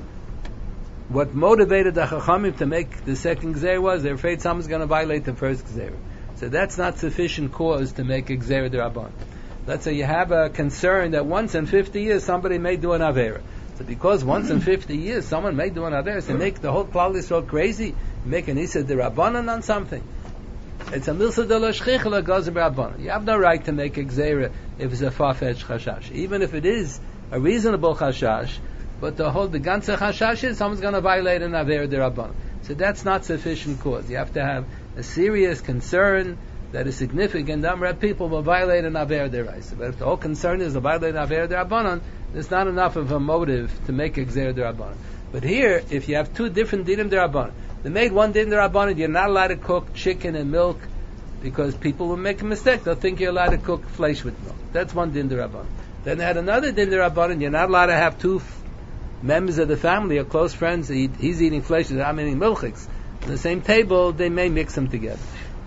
what motivated the Chachamim to make the second gzera was they're afraid someone's going to violate the first gzera. So that's not sufficient cause to make a gzera d'Rabban. Let's say you have a concern that once in fifty years somebody may do an avera. So because once in fifty years someone may do an Averis and make the whole Klal Yisrael crazy, make an Issa de Rabbanan on something. It's a Milsa de la Shchichla goes Rabbanan. You have no right to make a Gzeira if it's a far-fetched Chashash. Even if it is a reasonable Chashash, but the whole, the ganze Chashash is someone's going to violate an Aver de Rabbanan. So that's not sufficient cause. You have to have a serious concern that is significant number of people will violate an Aver de Raisa. But if the whole concern is to violate an Aver de Rabbanan, there's not enough of a motive to make a Gzeira D'Rabbanan. But here, if you have two different Dinim D'Rabbanan, they made one Din D'Rabbanan, you're not allowed to cook chicken and milk because people will make a mistake. They'll think you're allowed to cook flesh with milk. That's one Din D'Rabbanan. Then they had another Din D'Rabbanan, you're not allowed to have two f- members of the family or close friends. Eat, he's eating flesh and I'm eating milchiks. On the same table, they may mix them together.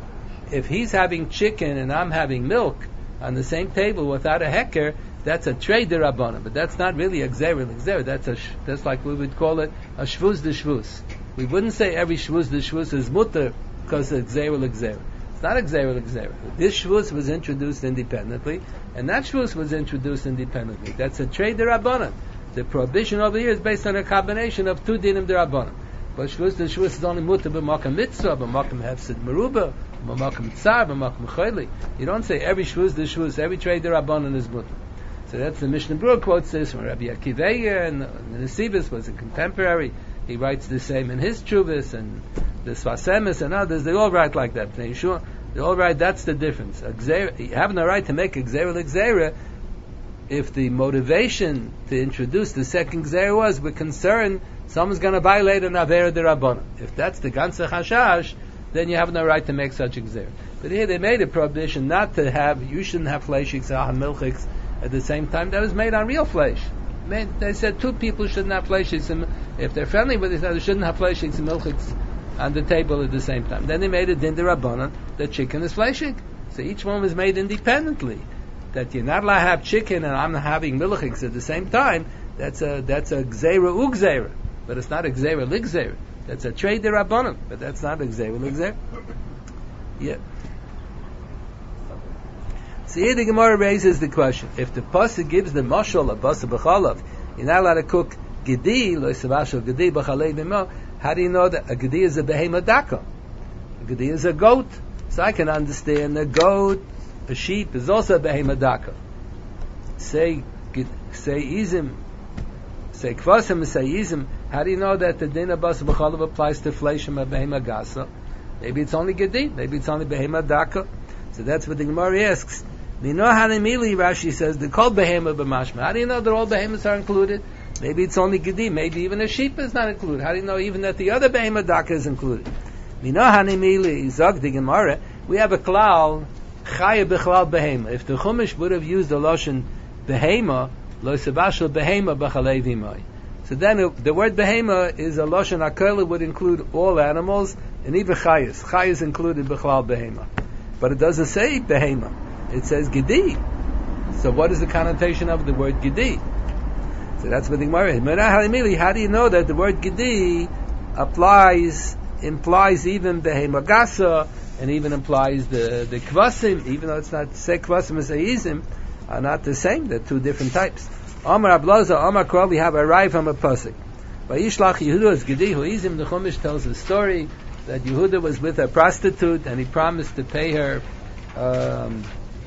If he's having chicken and I'm having milk on the same table without a heker, that's a trade derabbanan, but that's not really a gzera l'gzera. That's a sh- that's like we would call it a shvuz de shvuz. We wouldn't say every shvuz de shvuz is mutter because it's gzera l'gzera. It's not a gzera l'gzera. This shvuz was introduced independently, and that shvuz was introduced independently. That's a trade derabbanan. The prohibition over here is based on a combination of two dinim derabbanan. But shvuz de shvuz is only mutter b'makam mitzvah, b'makam hefsid meruba, b'makam tzar, b'makam chayli. You don't say every shvuz de shvuz, every trade derabbanan is mutter. So that's the Mishnah Berurah quotes this from Rabbi Akiva, and the Nesivus was a contemporary. He writes the same in his Chuvas, and the Svasemis and others, they all write like that. They all write, that's the difference. A gzera, you have no right to make a gzera l'gzera if the motivation to introduce the second gzera was we're concerned someone's going to violate an Avera de Rabbanan. If that's the ganze chashash, then you have no right to make such a gzera. But here they made a prohibition not to have, you shouldn't have fleishiks or milchiks at the same time. That was made on real flesh. Made, they said two people shouldn't have fleishiks, and if they're friendly with each other, they shouldn't have fleishiks and milchiks on the table at the same time. Then they made a din de Rabbanan that chicken is fleshik. So each one was made independently. That you're not allowed to have chicken and I'm having milchiks at the same time. That's a that's a gzeira u gzeira, but it's not a gzeira ligzeira. That's a trade de Rabbanan, but that's not a gzeira ligzeira. Yeah. So here the Gemara raises the question: if the pasuk gives the mashal of basa b'chalav, you're not allowed to cook gedi lo yisavashal gedi b'chalei b'mo. How do you know that a gedi is a behema daka? A gedi is a goat. So I can understand a goat, a sheep is also a behema daka. say say izim, say kvasim, say izim. How do you know that the din of bas b'chalav applies to fleishim of behema gasa? Maybe it's only gedi, maybe it's only behema daka. So that's what the Gemara asks. Mino hanimili, Rashi says, the kol behema b'mashma. How do you know that all behemoths are included? Maybe it's only gedi, maybe even a sheep is not included. How do you know even that the other behema daka is included? Mino hanimili, zog the Gemara, we have a klal, chaya b'chlal behema. If the Chumash would have used the lashon behema, lo sebashal behema b'chalei v'imai. So then uh, the word behema is a lashon hakol, would include all animals, and even chayas. Chayas included b'chlal behema. But it doesn't say behema. It says gedi. So what is the connotation of the word gedi? So that's what the Gemara is. How do you know that the word gedi applies, implies even behema gasa, and even implies the, the kvasim, even though it's not, say kvasim and say izim, are not the same. They're two different types. Amar Ablaza, Amar Kral, we have a rai from a pasuk. Vayishlach Yehuda as gedi hu izim, the Chumash tells a story that Yehuda was with a prostitute and he promised to pay her um,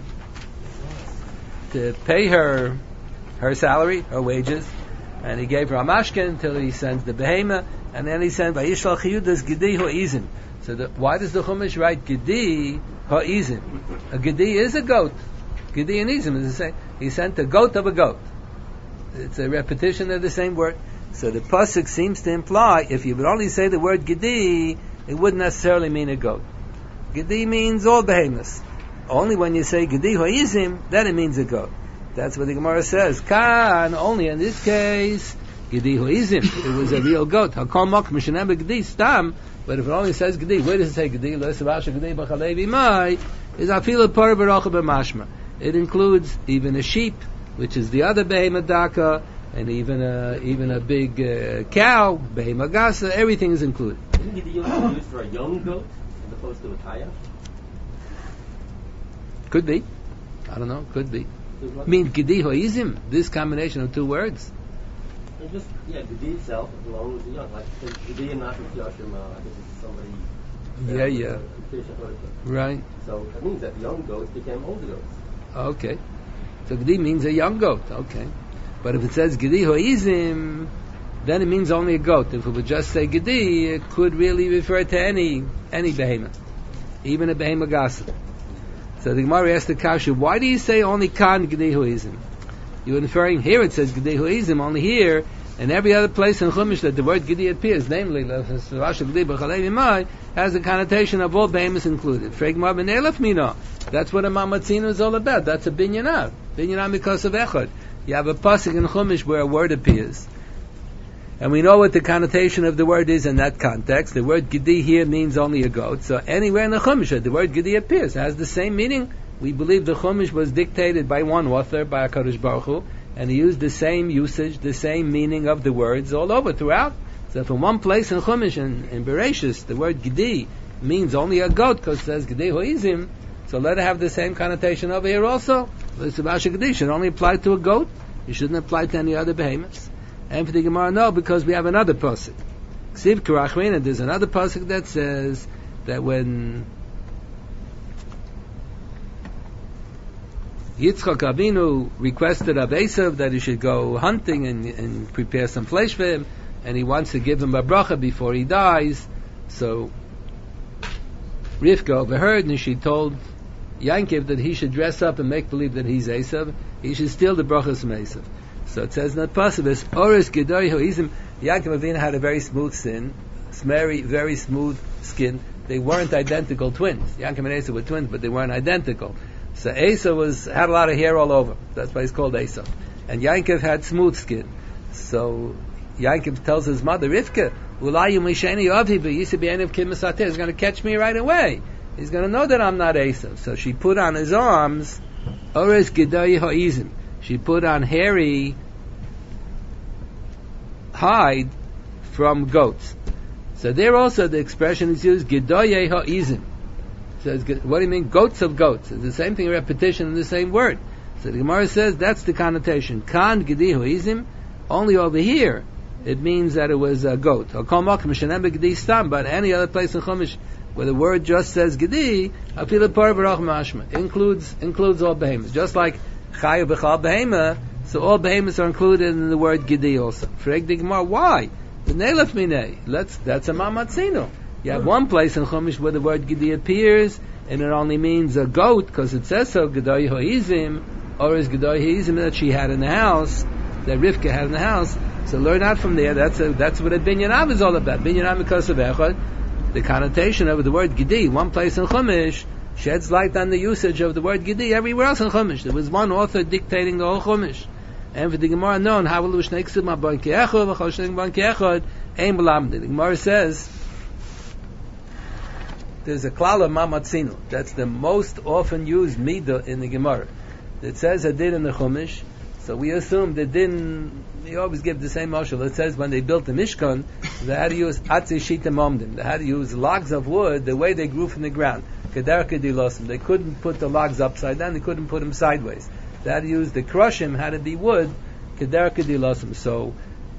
to pay her her salary, her wages, and he gave her a mashkin until he sends the behema, and then he sent Vayishlach Yehuda's gedi ha'izim. So the, why does the Chumash write gedi ha'izim? A gedi is a goat. Gedi and izim is the same. He sent a goat of a goat. It's a repetition of the same word. So the pasuk seems to imply if you would only say the word gedi, it wouldn't necessarily mean a goat. Gedi means all behemoths. Only when you say gedi ha'izim, then it means a goat. That's what the Gemara says. Kan, only in this case, gedi ha'izim. It was a real goat. Hakol mak mishanem gedi stam. But if it only says gedi, where does it say gedi? Lo yisavasha gedi b'chalei v'imai. Is afilu par b'rocha b'mashma. It includes even a sheep, which is the other behemoth daka, and even a even a big uh, cow, behemoth gasa. Everything is included. Isn't gedi used for a young goat as opposed to a kaya? Could be. I don't know. Could be. I mean, gedi ha'izim, this combination of two words. It's just, yeah, gedi itself alone was young. Like, gedi and not with Yoshim, uh, I guess it's somebody. Yeah, yeah. Right. So that means that young goats became older goats. Okay. So gedi means a young goat. Okay. But if it says gedi ha'izim, then it means only a goat. If it would just say gedi, it could really refer to any any behemoth, even a behemoth gasa. So the Gemara asked the kasha, why do you say only kan gedi ha'izim? You're inferring here it says gedi ha'izim, only here, and every other place in Chumash that the word gedi appears, namely has the connotation of all behemoths included. That's what a mamatzina is all about. That's a binyanah. Binyanah because of echad. You have a pasuk in Chumash where a word appears, and we know what the connotation of the word is in that context. The word gedi here means only a goat. So anywhere in the Chumash the word gedi appears, it has the same meaning. We believe the Chumash was dictated by one author, by HaKadosh Baruch Hu, and he used the same usage, the same meaning of the words all over throughout. So from one place in Chumash, in, in Bereshis, the word gedi means only a goat because it says gedi ha'izim. So let it have the same connotation over here also. It should only apply to a goat. It shouldn't apply to any other behemoths. And for the Gemara, no, because we have another pasuk. Ksiv Karachmina, there's another pasuk that says that when Yitzchak Avinu requested of Esav that he should go hunting and, and prepare some flesh for him, and he wants to give him a bracha before he dies. So Rivka overheard, and she told Yankov that he should dress up and make believe that he's Esav. He should steal the brachas from Esav. So it says not possible. Oris Gedoi Hoizim. Yankov Avinu had a very smooth skin, very very smooth skin. They weren't identical twins. Yankov and Esav were twins, but they weren't identical. So Esav was had a lot of hair all over. That's why he's called Esav. And Yankov had smooth skin. So Yankov tells his mother Rivka, "Ulayu misheni avi b'yisibiyaniv kimisateh." He's going to catch me right away. He's going to know that I'm not Esav. So she put on his arms Oris Gedoi Hoizim. She put on hairy hide from goats. So there also the expression is used, Gedoye ha'izim. Says, what do you mean? Goats of goats. It's the same thing, a repetition in the same word. So the Gemara says that's the connotation. Kan gedi ha'izim. Only over here, it means that it was a goat. But any other place in Chumash where the word just says gedi, includes includes all behemoths. Just like Chayu b'chal behema. So all behemoths are included in the word gidi also. Frag the Gemara, why? The nelef minei. Let's that's a mamatzino. You have one place in Chumash where the word gidi appears, and it only means a goat because it says so. Gedai hoizim, or is gedai hoizim that she had in the house, that Rivka had in the house. So learn out from there. That's a, that's what a binyan av is all about. Binyan av because of echad. The connotation of the word gidi, one place in Chumash, sheds light on the usage of the word gidi everywhere else in Chumash. There was one author dictating the whole Chumash. And for the Gemara known, how will the Gemara says, there's a klal of mamatzinu. That's the most often used midah in the Gemara. It says a din in the Chumash, so we assume they didn't, they always give the same mashal. It says when they built the Mishkan, they had to use atzi shita momdim. They had to use logs of wood the way they grew from the ground. Kedar kedilosim. They couldn't put the logs upside down, they couldn't put them sideways. They had to use the crushim, had to be wood, kedar kedilosim. So,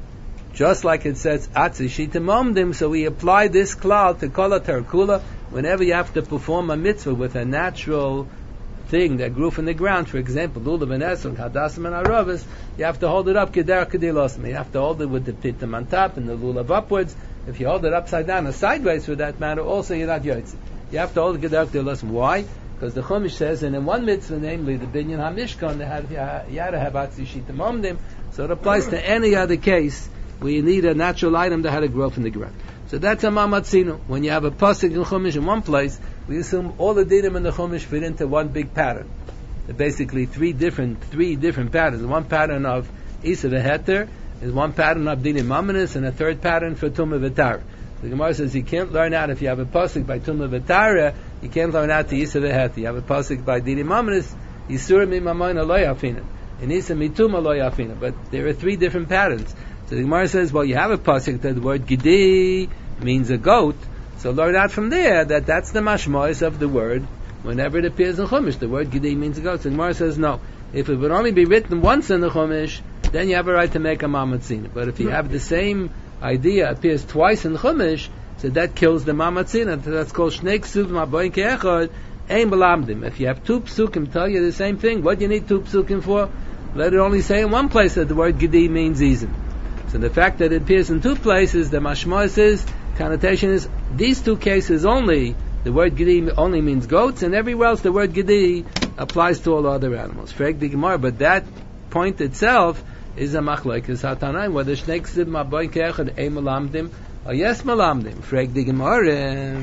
just like it says atzi shita momdim, so we apply this klal to kol terkula. Whenever you have to perform a mitzvah with a natural thing that grew from the ground, for example, lulav and esrog, hadasim and aravis, you have to hold it up kedar kedilosim. You have to hold it with the pitim on top and the lulav upwards. If you hold it upside down or sideways, for that matter, also you're not yotzi. You have to hold it kedar kedilosim. Why? Because the Chumash says, and in one mitzvah, namely the binyan hamishkan, they had you had to have atzi shita momdim. So it applies to any other case where you need a natural item that had to grow from the ground. So that's a mamatzinu. When you have a pasuk in Chumash in one place, we assume all the dinim in the Chumash fit into one big pattern. They're basically three different three different patterns. One pattern of isa v'heter, is one pattern of dinim mamanis, and a third pattern for tumah v'tara. The Gemara says you can't learn out if you have a pasuk by tumah v'tara, you can't learn out the isa v'heter. You have a pasuk by dinim mamanis, yisur mi mamayna lo yafina, and isa mituma lo yafina. But there are three different patterns. So the Gemara says, well, you have a pasuk that the word gidi means a goat, so learn out from there that that's the mashmois of the word. Whenever it appears in Chumash, the word gidi means a goat. So the Gemara says, no. If it would only be written once in the Chumash, then you have a right to make a mamatzina. But if you have the same idea appears twice in Chumash, so that kills the mamatzina. That's called shnei ksuvim haboyin ke'echad ein belamdim. If you have two psukim tell you the same thing, what do you need two psukim for? Let it only say in one place that the word gidi means izim. So the fact that it appears in two places, the mashmois is, connotation is, these two cases only, the word gidi only means goats, and everywhere else the word gidi applies to all other animals. Frag the Gemara, but that point itself is a machlokes hatanayim, whether shnei ksuvim haboyin ke'echad ein melamdim, or yes melamdim. Frag the Gemara,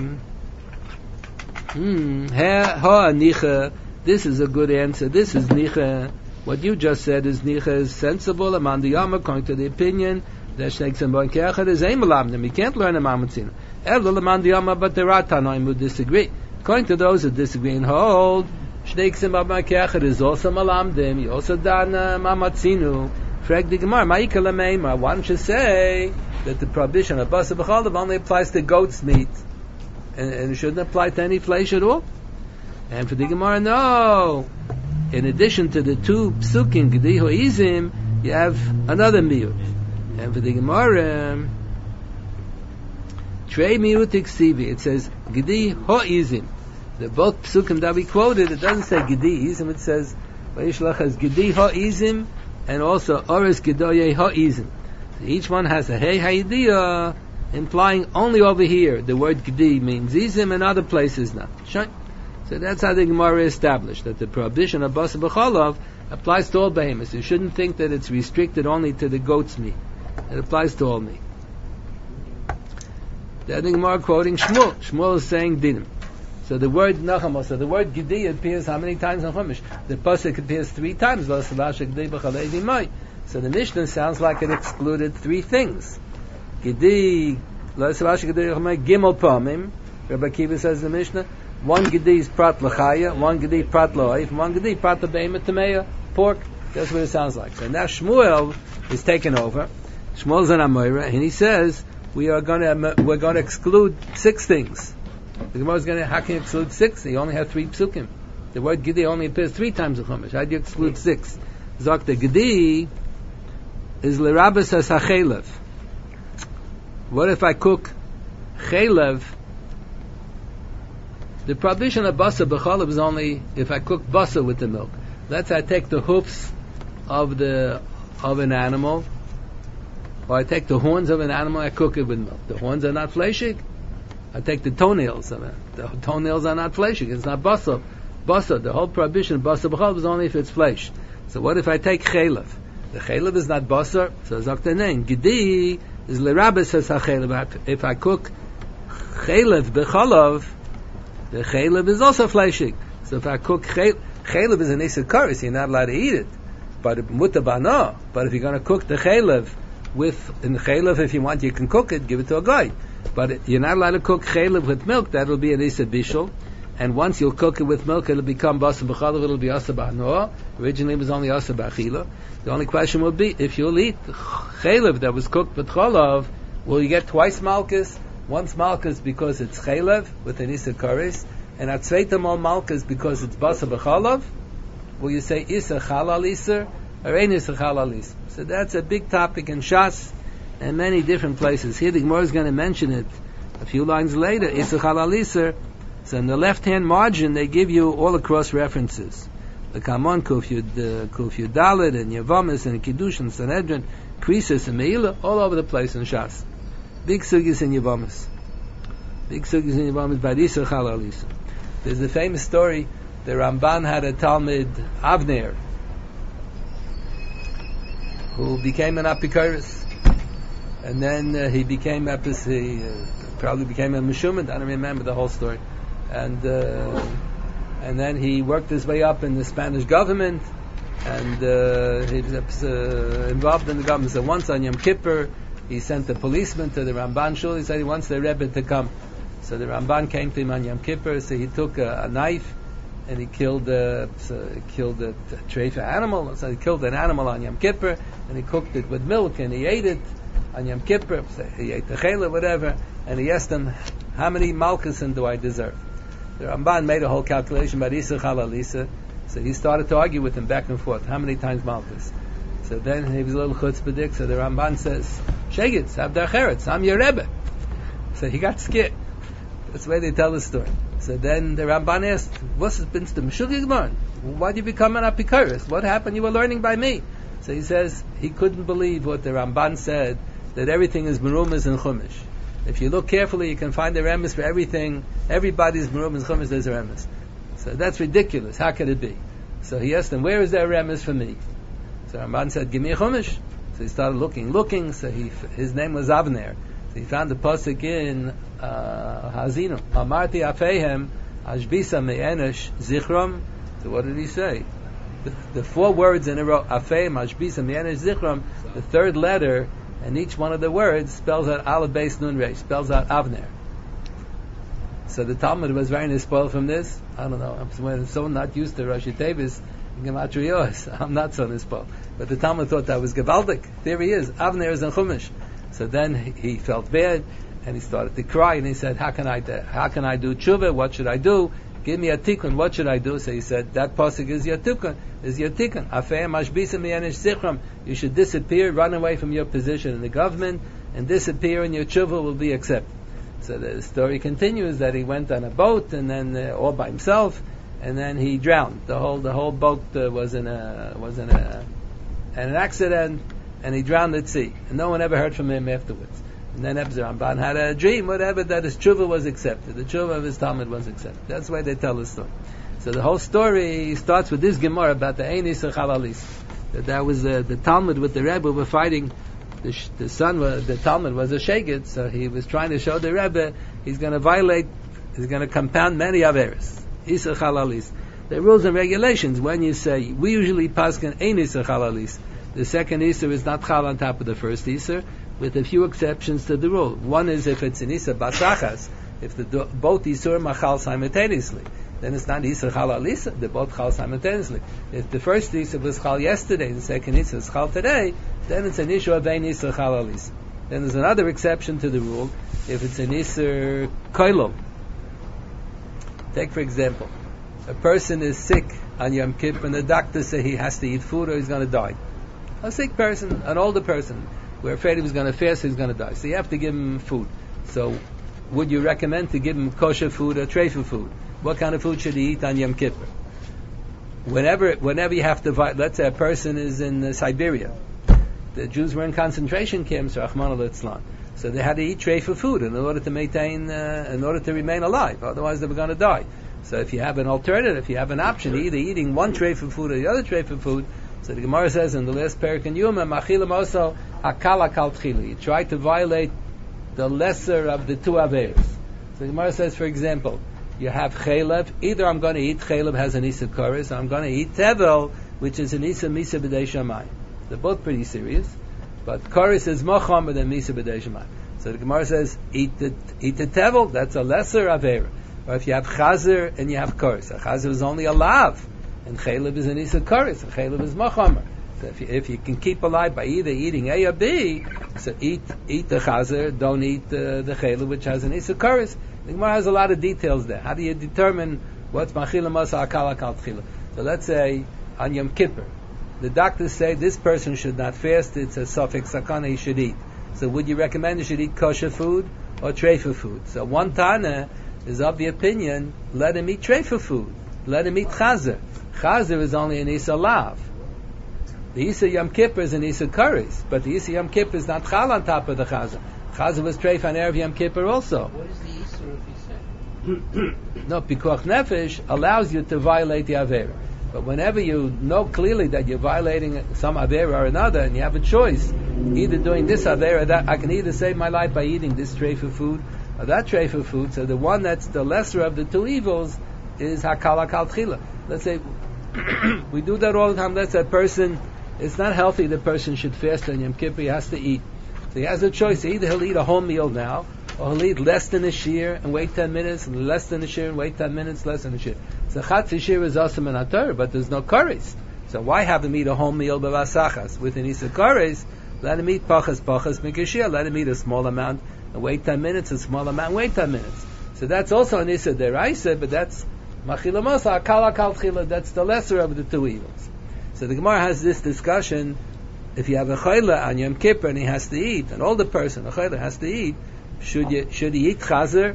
hmm, ha nicha, this is a good answer, this is nicha. What you just said is nicha is sensible. Among the Yom, according to the opinion that shnei ksuvim haboyin ke'echad is ein melamdim. You can't learn a mamatzina. Elul among the Yom, but there are tanoim who disagree. According to those who disagree and hold, shnei ksuvim haboyin ke'echad is also melamdim. You also done mamatzinu. Frag the Gemara, ma'ika l'meima. Why don't you say that the prohibition of basa b'chalav only applies to goat's meat, and, and it shouldn't apply to any flesh at all? And for the Gemara, no. In addition to the two psukim, gedi ho'izim, you have another miut. And for the Gemara, trei miut iksivi, it says gedi ho'izim. The both psukim that we quoted, it doesn't say gedi izim, it says vayishlach has gedi ho'izim, and also oris gedoye ho'izim. So each one has a hey hayidiyah, implying only over here the word gedi means izim, and other places not. So that's how the Gemara established that the prohibition of basa b'chalav applies to all behemoths. You shouldn't think that it's restricted only to the goat's meat. It applies to all meat. The Gemara quoting Shmuel. Shmuel is saying dinim. So the word nachamos, so the word gedi appears how many times in Chumash? The pasuk appears three times. So the Mishnah sounds like it excluded three things. Gedi, gimel pamim. Rabbi Akiva says in the Mishnah, one gedi is prat l'chaya, one gedi prat lo'if, one gedi prat l'beimah tameya, pork. That's what it sounds like. So now Shmuel is taken over. Shmuel's an Amoira, and he says we are going to we're going to exclude six things. The Gemara is going to how can you exclude six? You only have three psukim. The word gedi only appears three times in Chumash. How do you exclude six? Zok the gedi is l'rabas as hachelev. What if I cook chelev? The prohibition of basa b'chalav is only if I cook basa with the milk. let's say I take the hoofs of the of an animal, or I take the horns of an animal, I cook it with milk. The horns are not fleshig. I take the toenails of it. The toenails are not fleshig. It's not basar. Basar, the whole prohibition of basar b'chalav is only if it's flesh. So what if I take chaylev? The chaylev is not basar, so zaktanein. Gidi is l'rabbi says ha-chaylev. If I cook chaylev b'chalav, the chaylev is also fleshig. So if I cook chaylev, chaylev is an isur kares, you're not allowed to eat it. But mutabana. But if you're going to cook the chaylev with in chaylev, if you want, you can cook it. Give it to a guy. But it, you're not allowed to cook chaylev with milk. That will be an isur bishul. And once you'll cook it with milk, it'll become basar b'chalav. It'll be asa b'hanoah. Originally, it was only asa b'achila. The only question will be, if you'll eat chaylev that was cooked with chalav, will you get twice malchus? Once malchus because it's chaylev with an isur kares, and at zweite mal malchus because it's basar b'chalav. Will you say isur halal isur or ein isur halal isur? So that's a big topic in Shas and many different places. Here the Gemara is going to mention it a few lines later. Isur halal isur. So in the left-hand margin, they give you all the cross references. The Kamon, Kufyud, uh, Kufyud Dalet, and Yavamis, and Kiddush, and Sanhedrin, Krisis, and Meila, all over the place in Shas. Big sugis in Yavamis. Big sugis in Yavamis by Isur Halal Isur. There's the famous story. The Ramban had a Talmud, Avner, who became an Apikoros. And then uh, he became, Epis, he uh, probably became a Meshumad. I don't remember the whole story. And uh, and then he worked his way up in the Spanish government, and uh, he was uh, involved in the government. So once on Yom Kippur, he sent a policeman to the Ramban shul. He said he wants the Rebbe to come. So the Ramban came to him on Yom Kippur. So he took a, a knife and he killed a, so he killed a, a treifa animal. So he killed an animal on Yom Kippur and he cooked it with milk and he ate it on Yom Kippur. So he ate the chayla, whatever, and he asked him, "How many malchusim do I deserve?" The Ramban made a whole calculation about Isur Halal Isur. So he started to argue with him back and forth. How many times Malchus? So then he was a little chutzpahdik. So the Ramban says, Shegitz, Abdar Cheretz, I'm your Rebbe. So he got scared. That's the way they tell the story. So then the Ramban asked, what's been the Meshul Yigmar? Why did you become an Apikoros? What happened? You were learning by me. So he says he couldn't believe what the Ramban said, that everything is Merumas and Chumash. If you look carefully, you can find a remes for everything. Everybody's merum and chumash, there's a remes. So that's ridiculous. How could it be? So he asked him, where is there a remes for me? So Ramban said, give me a chumash. So he started looking, looking. So he, his name was Avner. So he found the pasuk in uh, Hazinu. Amarti afehem ashbisa me'enesh zichram. So what did he say? The, the four words in a row, afehem ashbisa me'enesh zichram, the third letter, and each one of the words spells out Aleph Beis Nun Resh, spells out Avner. So the Talmud was very nispoiled from this. I don't know. I'm so not used to Rashi Tevis and Gematriyos. I'm not so nispoiled. But the Talmud thought that was Gevaldik. There he is. Avner is in Chumash. So then he, he felt bad and he started to cry and he said, "How can I do, how can I do tshuva? What should I do? Give me a tikkun. What should I do?" So he said, "That pasuk is your tikkun. Is your tikkun. Afeim ashbisa miyanish zichram. You should disappear, run away from your position in the government, and disappear, and your tshuva will be accepted." So the story continues that he went on a boat and then uh, all by himself, and then he drowned. The whole the whole boat uh, was in a was in a in an accident, and he drowned at sea, and no one ever heard from him afterwards. And then Ebzer Ramban had a dream, whatever, that his tshuva was accepted. The tshuva of his Talmud was accepted. That's why they tell the story. So the whole story starts with this Gemara about the Ein Isur Halal Isur. That that was uh, the Talmud with the Rebbe were fighting. The, sh- the son, was, the Talmud was a sheged, so he was trying to show the Rebbe he's going to violate, he's going to compound many averos. Isur Halal Isur. The rules and regulations. When you say we usually paskin Ein Isur Halal Isur, the second Isur is not chal on top of the first Isur, with a few exceptions to the rule. One is if it's an Isur Basachas, if the do- both Isur machal simultaneously, then it's not Isur Halal Isur, they're both chal simultaneously. If the first Isur was chal yesterday, the second Isur is chal today, then it's an issue of ein Isur Halal Isur. Then there's another exception to the rule, if it's an Isur Koilom. Take for example, a person is sick on Yom Kippur and the doctor says he has to eat food or he's going to die. A sick person, an older person, we're afraid he was going to fast, he's going to die. So you have to give him food. So would you recommend to give him kosher food or treifa food? What kind of food should he eat on Yom Kippur? whenever whenever you have to, vi- let's say a person is in uh, Siberia, the Jews were in concentration camps, Rahman al-Islam, so they had to eat tray for food in order to maintain, uh, in order to remain alive. Otherwise, they were going to die. So if you have an alternative, if you have an option, either eating one tray for food or the other tray for food. So the Gemara says in the last parak in Yuma, Machilim also akala kal tchila. You try to violate the lesser of the two averos. So the Gemara says, for example, you have chaylev. Either I'm going to eat chaylev has an isa koris, or I'm going to eat tevel, which is an isa misa b'dei shamayim. They're both pretty serious, but koris is more chomer than misa b'dei shamayim. So the Gemara says, eat the eat the tevel. That's a lesser avera. Or if you have chazer and you have koris, a chazer is only a lav, and chaylev is an isa koris, and chaylev is more chomer. So if you, if you can keep alive by either eating A or B, so eat eat the chazer, don't eat uh, the chaylev, which has an isa koris. The Gemara has a lot of details there. How do you determine what's machilim masa akala kal tchila? So let's say on Yom Kippur, the doctors say this person should not fast. It's a suffix sakana, he should eat. So would you recommend he should eat kosher food or treifa food? So one Tana is of the opinion, let him eat treifa food. Let him eat chazer. Chazer is only an isa lav. The isa Yom Kippur is an isa karis, but the isa Yom Kippur is not chal on top of the chazer. Chazer was treifa on Erev Yom Kippur also. What is the Isser if he said? No, Pikuach Nefesh allows you to violate the Avera. But whenever you know clearly that you're violating some Avera or another, and you have a choice, either doing this Avera or that, I can either save my life by eating this tray for food or that tray for food. So the one that's the lesser of the two evils is Hakala Kal Tchila. Let's say, we do that all the time. Let's say a person, it's not healthy the person should fast on Yom Kippur, he has to eat. So he has a choice. Either he'll eat a whole meal now, or he'll eat less than a shear and wait ten minutes, and less than a shear and wait ten minutes, less than a shear. So chatzi shear is awesome in Torah, but there's no kares. So why have him eat a whole meal b'vasachas? With an isa kares, let him eat pachas pachas mikashir, let him eat a small amount and wait ten minutes, a small amount and wait ten minutes. So that's also an isa deraisa, but that's machilamasa akala kal tchila, that's the lesser of the two evils. So the Gemara has this discussion. If you have a chayla on Yom Kippur and he has to eat, an older person, a chayla has to eat, should you should he eat chazer?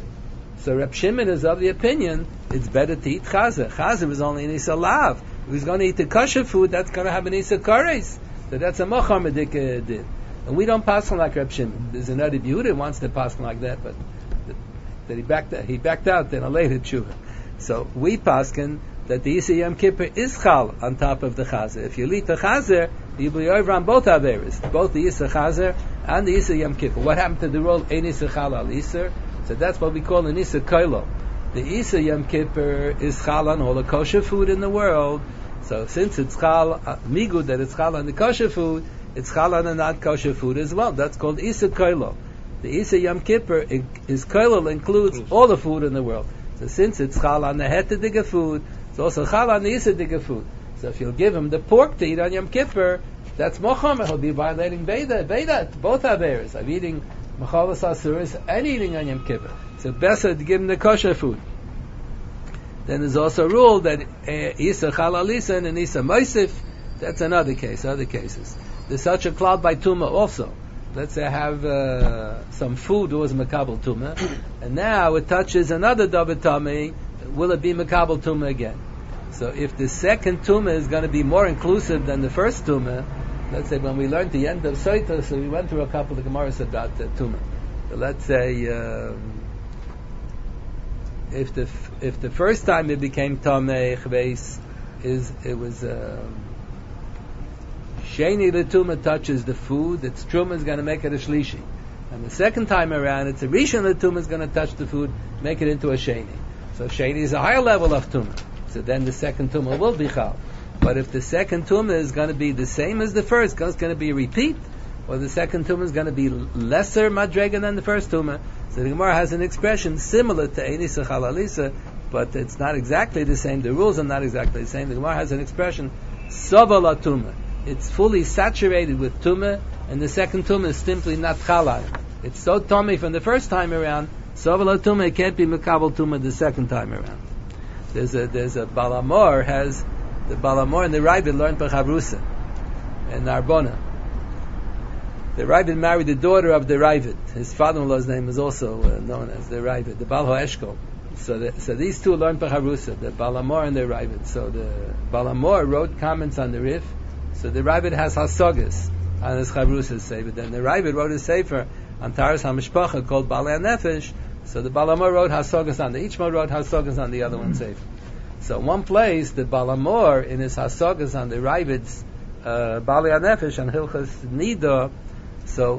So Reb Shimon is of the opinion it's better to eat chazer. Chazer is only an isa lav. If he's going to eat the kosher food, that's going to have an isa kares. So that's a mochamedik din. And we don't pass on like Reb Shimon. There's another Yehuda who wants to pass on like that, but that he backed he backed out in a later tshuva. So we paskin that the Isa Yom Kippur is chal on top of the chazer. If you eat the chazer, you'll be over on both averis, both the Isa chazer and the Isa Yom Kippur. What happened to the rule ein Isa chal al Isa? So that's what we call an Isa koilo. The Isa Yom Kippur is chal on all the kosher food in the world. So since it's chal uh, migud, that it's chal on the kosher food, it's chal on the not kosher food as well. That's called Isa koilo. The Isa Yom Kippur is koilo includes all the food in the world. So since it's chal on the hetadigah food, it's also chal on the isadigah food. So if you'll give him the pork to eat on Yom Kippur, that's mochamer. He'll be violating Beda. Beda, both averes. I'm eating machalas asuris and eating on Yom Kippur. So better to give him the kosher food. Then there's also a rule that uh, isa chal al isa and isa moisif. That's another case. Other cases. There's such a cloud by tumah also. Let's say I have uh, some food that was makabel tumah, and now it touches another davar tamei. Will it be makabel tumah again? So if the second tumah is going to be more inclusive than the first tumah, let's say when we learned the end of Soita, so we went through a couple of Gemaras about uh, tumah. So let's say um, if the f- if the first time it became tamei chveis, is it was. Um, Sheni the tumah touches the food, its truma is going to make it a shlishi. And the second time around, it's a rishon the tumah is going to touch the food, make it into a sheni. So sheni is a higher level of tumah. So then the second tumah will be chal. But if the second tumah is going to be the same as the first, it's going to be a repeat, or the second tumah is going to be lesser madrega than the first tumah, so the Gemara has an expression similar to Einisa Chalalisa, but it's not exactly the same. The rules are not exactly the same. The Gemara has an expression, Savala tumah. It's fully saturated with tumah, and the second tumah is simply not chalal. It's so tummy from the first time around, Savala tumah, it can't be makabel tumah the second time around. There's a there's a Balamor has the Balamor and the Ravid learned by Chavrusa and Narbona. The Ravid married the daughter of the Ravid. His father-in-law's name is also uh, known as the Ravid, the Baal HaEshkol. So, the, so these two learned Becharusa, the Balamor and the Ravid. So the Balamor wrote comments on the Rif. So the Ravid has Hasagas on his Chavrusa Sefer. Then the Ravid wrote a Sefer on Taras HaMishpacha called Balei HaNefesh. So the Balamor wrote Hasagas on the, each one wrote Hasagas on the other one Sefer. So one place, the Balamor in his Hasagas on the Ravid's uh, Balei HaNefesh on Hilchas Nida, so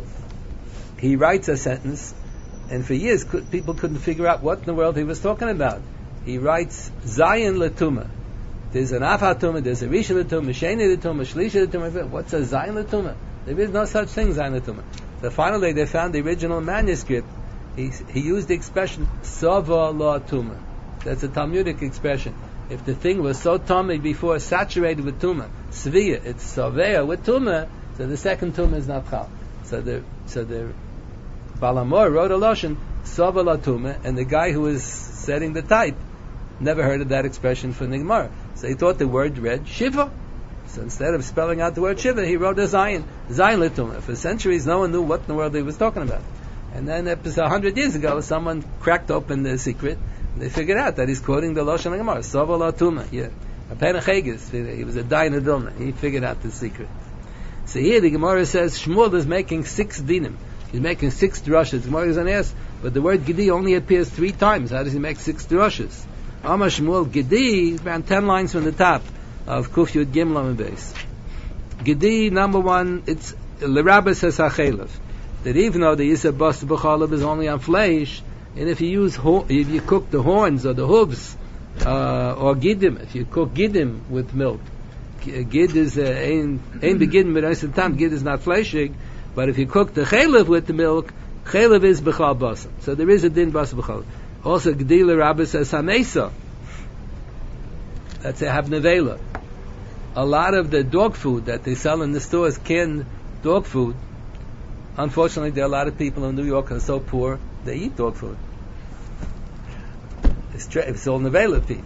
he writes a sentence, and for years could, people couldn't figure out what in the world he was talking about. He writes Zayin Latuma. There's an Af HaTuma, there's a Risha Latuma, Sheni Latuma, Shlisha Latuma. What's a Zayin Latuma? There is no such thing, Zayin Latuma. So finally they found the original manuscript. He, he used the expression Sava La Tuma. That's a Talmudic expression. If the thing was so tummy before saturated with Tuma, Sviya, it's Savea with Tuma, so the second Tuma is not Chal. So the so the Balamor wrote a Lashon, Sava La Tuma, and the guy who was setting the type never heard of that expression from the Gemara. So he thought the word read Shiva. So instead of spelling out the word Shiva, he wrote a Zayin, Zayin Latuma. For centuries, no one knew what in the world he was talking about. And then it was a hundred years ago, someone cracked open the secret, and they figured out that he's quoting the Lashon Gemara, Sava La Tuma. Yeah, Apenachegis, he was a Dayan Adilna. He figured out the secret. So here the Gemara says Shmuel is making six dinim. He's making six drushes. The Gemara is going to ask, but the word Gedi only appears three times. How does he make six drushes? Amar Shmuel Gedi, around ten lines from the top of Kuf Yud Gimel and base. Gedi, number one, it's L'Rabbah says Hachelav. That even though the Yisra Bas B'chalav is only on flesh, and if you use ho- if you cook the horns or the hooves uh, or gidim, if you cook gidim with milk, gid is ein ein begin mit ein tam. Gid is not fleshig, but if you cook the chaylev with the milk, chaylev is b'chal basar. So there is a din basar b'chal. Also, Gedi L'Rabbah says hamesa. That's a havnevela. A lot of the dog food that they sell in the stores, canned dog food. Unfortunately, there are a lot of people in New York who are so poor they eat dog food. It's, tra- it's all nevela people.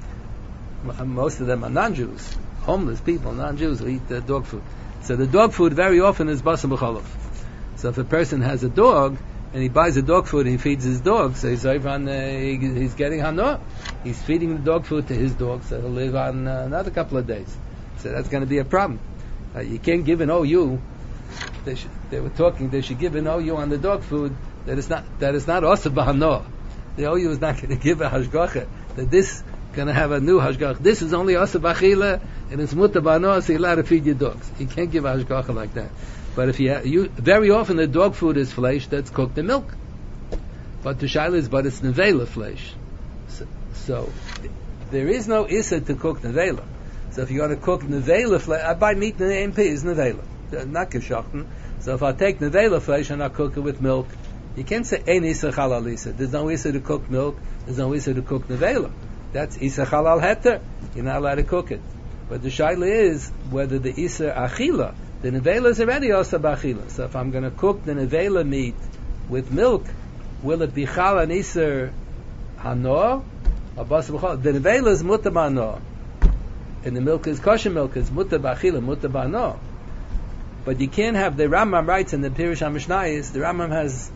Most of them are non-Jews, homeless people, non-Jews who eat uh, dog food. So the dog food very often is basar b'chalav. So if a person has a dog and he buys a dog food and he feeds his dog, so he's on, uh, he, he's getting hana. He's feeding the dog food to his dog, so he'll live on uh, another couple of days. So that's going to be a problem. Uh, you can't give an O U. They, should, they were talking. They should give an O U on the dog food that is not that is not also b'hana. The O U is not going to give a hashgacha. That this going to have a new hashgacha. This is only also b'achila and it's muta b'hana, so you're allowed to feed your dogs. You can't give a hashgacha like that. But if you, ha- you very often the dog food is flesh that's cooked in milk. But the shaila is, but it's nevela flesh. So, so there is no issa to cook nevela. So if you're going to cook nevela flesh, I buy meat in the A M P is nevela. Not geschachten. So if I take nevela flesh and I cook it with milk, you can't say ein isa halal isa. There's no isa to cook milk. There's no isa to cook nevela. That's isa halal heter. You're not allowed to cook it. But the shaila is whether the isa achila, the nevela is already also b'achila. So if I'm going to cook the nevela meat with milk, will it be chal and isa hano or bas b'chol? The nevela is muta b'hano, and the milk is kosher milk. It's muta b'achila, muta b'hano. But you can't have, the Rambam writes in the Pirush HaMishnayos, the Rambam has,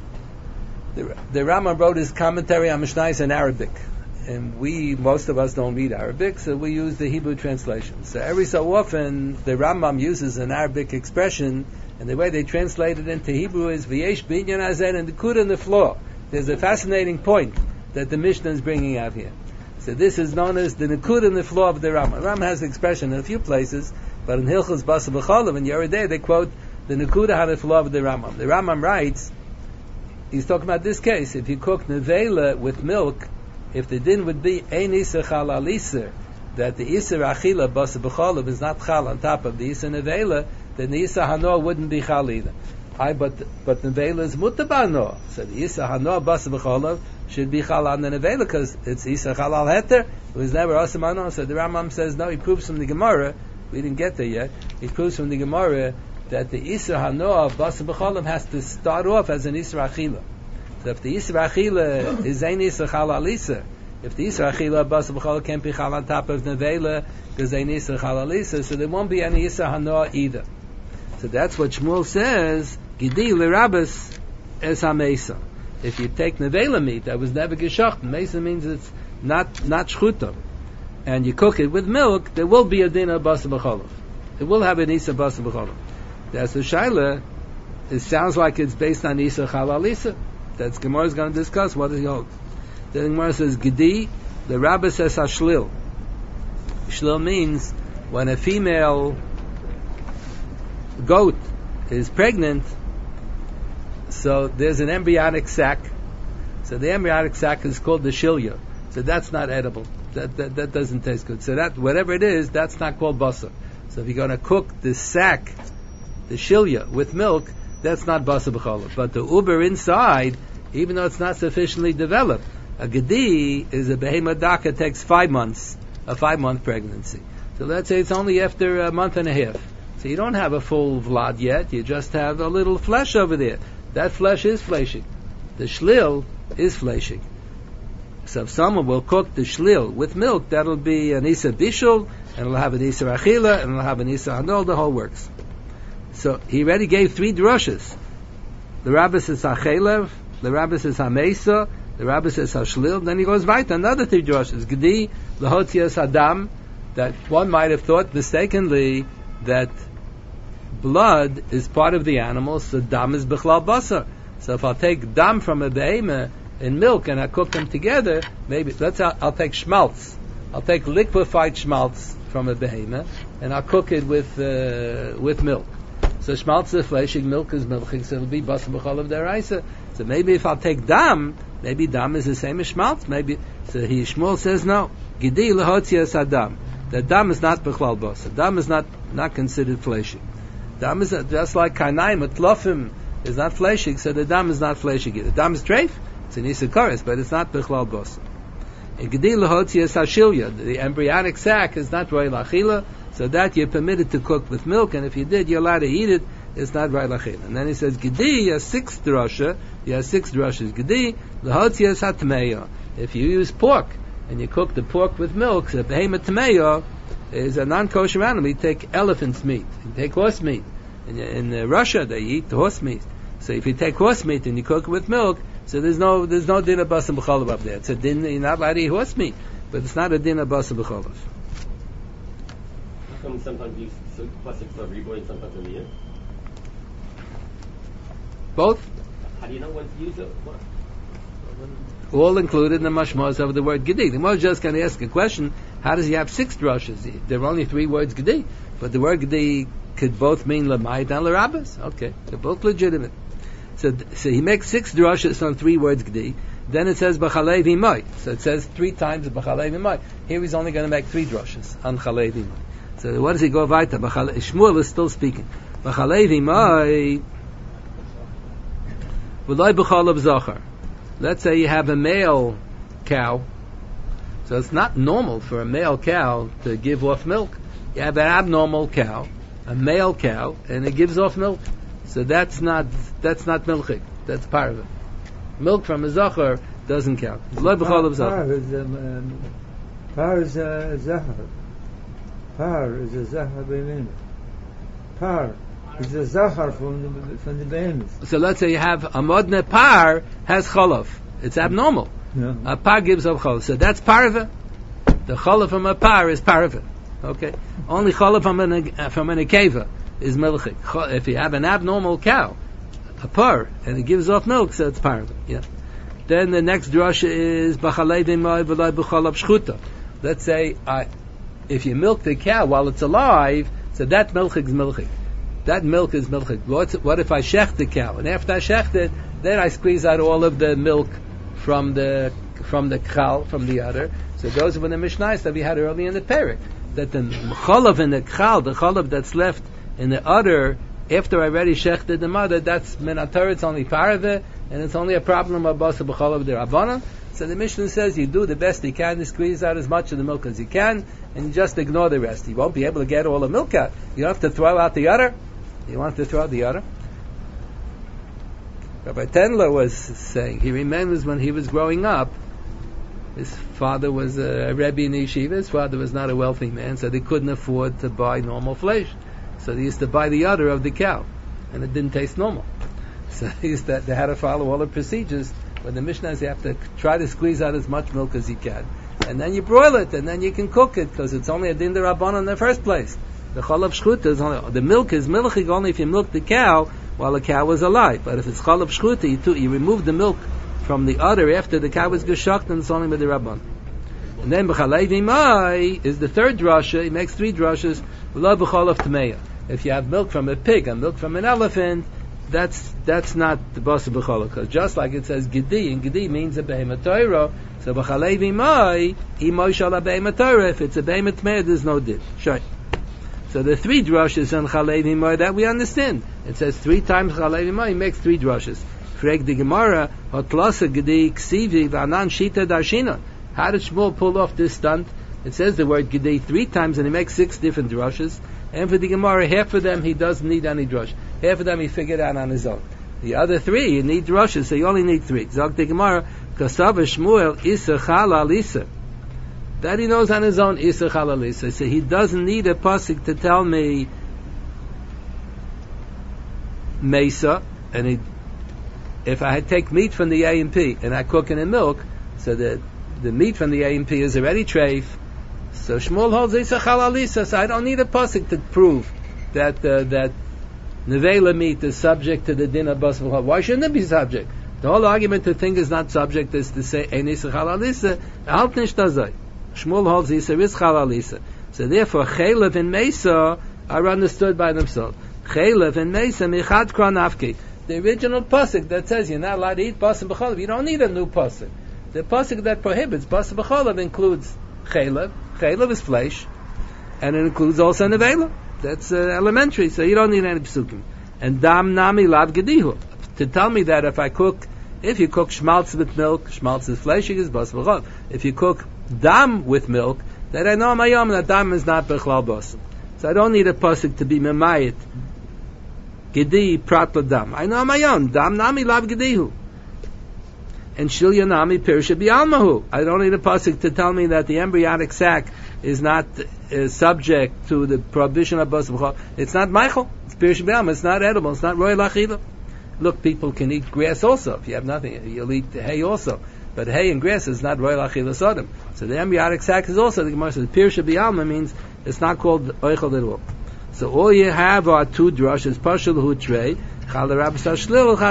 the, the Rambam wrote his commentary on Mishnayos in Arabic. And we, most of us don't read Arabic, so we use the Hebrew translation. So every so often, the Rambam uses an Arabic expression, and the way they translate it into Hebrew is, V'yesh binyan hazen, and the kud on the floor. There's a fascinating point that the Mishnah is bringing out here. So this is known as the Nikud in the floor of the Rambam. The Rambam has the expression in a few places, but in Hilchos Basar B'chalav and Yeridei they quote the Nekuda on the floor of the Rambam. The Rambam writes, he's talking about this case. If you cook nevela with milk, if the din would be ein iser halal iser, that the iser achila Basar B'chalav is not chal on top of the iser nevela, then the iser hano wouldn't be chal either. I, but but nevela is mutabano, so the iser hano Basar B'chalav should be chal on the nevela because it's iser halal heter. It was never asamano. So the Rambam says no. He proves from the Gemara. We didn't get there yet. He proves from the Gemara that the Isra Hanoah of Basar B'chalav has to start off as an Isra Achila. So if the Isra Achila is ein Isra Chalal Isra, if the Isra Achila of Basar B'chalav can't be Chal on top of Nevela because ein Isra Chalal Isra, so there won't be any Isra Hanoah either. So that's what Shmuel says, Gedi L'Rabbas es HaMesa. if you take nevela meat that was never geshachten, mesa means it's not not shchuta, and you cook it with milk, there will be a din of basa b'cholav. It will have an isa basa b'cholav. That's the shaila. It sounds like it's based on isa halal isa. That's Gemara is going to discuss what he holds. The Gemara says gedi. The Rabbah says hashlil. Shlil means when a female goat is pregnant, so there's an embryonic sac. So the embryonic sac is called the shilya. So that's not edible. That, that that doesn't taste good. So that whatever it is, that's not called basa. So if you're going to cook the sac, the shilya, with milk, that's not basa b'cholav. But the uber inside, even though it's not sufficiently developed, a gedi is a behemoth daka, takes five months, a five-month pregnancy. So let's say it's only after a month and a half. So you don't have a full vlad yet, you just have a little flesh over there. That flesh is fleshing. The shlil is fleshing. So if someone will cook the shlil with milk, that'll be an isa bishul, and it'll have an isa achila, and it'll have an isa hanol, the whole works. So he already gave three drushes. The Rabbah says hachelev, the Rabbah says hamesa, the Rabbah says hashlil, then he goes right, another three drushes. Gedi, lahotzias adam, that one might have thought mistakenly that blood is part of the animal, so dam is bichlal basar. So if I'll take dam from a behemoth in milk and I cook them together, maybe let's I'll, I'll take schmaltz. I'll take liquefied schmaltz from a behemoth and I'll cook it with uh, with milk. So schmaltz is fleshing, milk is milching, so it'll be basar b'cholav deraisa. So maybe if I'll take dam, maybe dam is the same as schmaltz. Maybe so. He Shmuel says no. Gedi lahotzias adam. That dam is not bichlal basar. Dam is not not considered fleshing. Dam is just like kainayim, tlofim is not fleshing, so the dam is not fleshing either. Dam is treif, it's an isakaris, but it's not bichlal basar. In gedi lahotzias hashilya, the embryonic sac is not roi lachila, so that you're permitted to cook with milk, and if you did, you're allowed to eat it. It's not roi lachila. And then he says gedi, you have six drasha, you have six drashas. Gedi lahotzias hatmeya. If you use pork and you cook the pork with milk, so behemoth tameya is a non-kosher animal. You take elephant's meat, you take horse meat. In, in uh, Russia, they eat horse meat. So if you take horse meat and you cook it with milk, so there's no there's no din of basar b'cholav up there. It's a din, you're not allowed to eat horse meat, but it's not a din of basar b'cholav. How come sometimes you use plastic for reboy and sometimes for meat? Both? How do you know when to use it? What? All included in the mashmaz of the word gedi. The Gemara is just going to ask a question: how does he have six drushes? There are only three words gedi, but the word gedi could both mean lamayit and l'rabbas. Okay, they're both legitimate. So, so he makes six drushes on three words gedi. Then it says b'chalei v'imay. So it says three times b'chalei v'imay. Here he's only going to make three drushes on chalei v'imay. So what does he go weiter? Shmuel is still speaking. B'chalei v'imay v'loi b'chalav zachar. Let's say you have a male cow. So it's not normal for a male cow to give off milk. You have an abnormal cow, a male cow, and it gives off milk. So that's not that's not milchik. That's part of it. Milk from a zachar doesn't count. Par is um, par is a zachar. Par is a zachar behemoth. Par is a zachar from the from the behemoth. So let's say you have a modne par has chalav. It's abnormal. Yeah. A par gives off chalav. So that's parva. The chalav from a par is parva. Okay. Only chalav from an uh, from an akeva is milchik. If you have an abnormal cow, a par, and it gives off milk, so it's parva. Yeah. Then the next drasha is b'chalei v'imay v'loi b'chalav shchuta. Let's say I, if you milk the cow while it's alive, so that milchik is milchik. That milk is milchik. What's, what if I shecht the cow, and after I shecht it, then I squeeze out all of the milk from the from the chal, from the udder. So those were the mishnayos that we had earlier in the parak. That the chalav in the chal, the chalav that's left in the udder after I already shechted the mother, that's minator. It's only parve, and it's only a problem of basa b'chalav derabbanan. So the Mishnah says you do the best you can to squeeze out as much of the milk as you can, and you just ignore the rest. You won't be able to get all the milk out. You don't have to throw out the udder. You want to throw out the udder. Rabbi Tendler was saying he remembers when he was growing up, his father was a Rebbe in yeshiva. His father was not a wealthy man, so they couldn't afford to buy normal flesh. So they used to buy the udder of the cow, and it didn't taste normal. So they used to, they had to follow all the procedures When the Mishnah says you have to try to squeeze out as much milk as you can, and then you broil it, and then you can cook it because it's only a din d'Rabbanan in the first place. The chalav shchuta is only, the milk is milchig only if you milk the cow while the cow is alive. But if it's chalav shchuta, you, to, you remove the milk from the udder after the cow is geshucked, and it's only with the Rabban. And then b'chalevi mai is the third drasha. He makes three drashas. V'lo b'chalav tmeya. If you have milk from a pig and milk from an elephant, that's that's not the basa b'chalav. Because just like it says gedi, and gedi means a behemoth Torah. So b'chalevi mai imoy shala behemoth Torah. If it's a behemoth tmeya, there's no din. Sure. So the three drashas on chalevi mai that we understand. It says three times chalevi mai. He makes three drashas. Freg the Gemara, hotlasa gedi ksivi v'anan shita darshina. How did Shmuel pull off this stunt? It says the word gedi three times, and he makes six different drashas. And for the Gemara, half of them he doesn't need any drush. Half of them he figured out on his own. The other three, you need drushes, so you only need three. Zog the Gemara, kasava Shmuel isa chala lisa. That he knows on his own, isa chala lisa. So he doesn't need a pasuk to tell me mesa, and he, if I take meat from the A and P and I cook it in milk, so that the meat from the A and P is already treif. So Shmuel holds Isa Chalalisa, so I don't need a pasuk to prove that uh, that nevela meat is subject to the din of bas v'chol. Why shouldn't it be subject? The whole argument to think is not subject is to say Ein Isa Chalalisa. Halt nicht dazay. Shmuel holds Isa is Chalalisa. So therefore, Chaylev and Mesa are understood by themselves. Chaylev and Mesa michad kran afki. The original pasuk that says you're not allowed to eat bas v'chol. You don't need a new pasuk. The pasuk that prohibits bas v'chol includes chaylev. Chaylev is flesh, and it includes also nevela. That's uh, elementary, so you don't need any psukim. And dam nami lav gedihu. To tell me that if I cook, if you cook schmaltz with milk, schmaltz is fleshig, is bas v'chol. If you cook dam with milk, then I know mayom that dam is not bechlal bas. So I don't need a pasuk to be memayit. Gedi prat dam. I know mayom dam nami lav gedihu. And Shilya Nami Pirsha Bialmahu. I don't need a pasuk to tell me that the embryonic sac is not uh, subject to the prohibition of bas v'chol. It's not Michael. It's Pirsha Bialma. It's not edible. It's not royal achila. Look, people can eat grass also. If you have nothing, you'll eat hay also. But hay and grass is not royal achila sodom. So the embryonic sac is also, the Gemara says, Pirsha Bialma means it's not called oichel at all. So all you have are two drushes, partial hutrei, that's how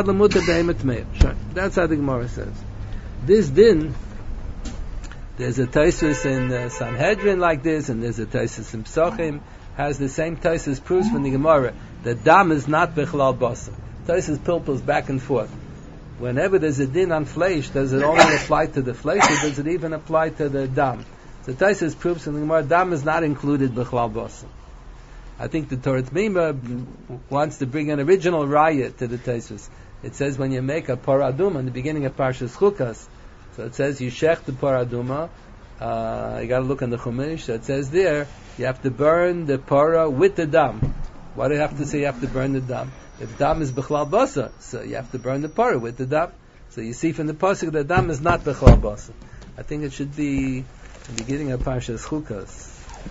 the Gemara says. This din, there's a Taisus in uh, Sanhedrin like this, and there's a Taisus in Psachim, has the same Taisus proofs from the Gemara that dam is not bechlal basar. Taisus pilpils back and forth. Whenever there's a din on flesh, does it only apply to the flesh, or does it even apply to the dam? So Taisus proofs in the Gemara dam is not included bechlal basar. I think the Torah T'mima wants to bring an original raya to the Taisus. It says when you make a paraduma in the beginning of Parshas Chukas, so it says you shech the paraduma. Uh, you got to look in the Chumash. So it says there you have to burn the para with the dam. Why do you have to say you have to burn the dam? If dam is b'chlal basa, so you have to burn the para with the dam. So you see from the pasuk that dam is not b'chlal basa. I think it should be the beginning of Parshas Chukas.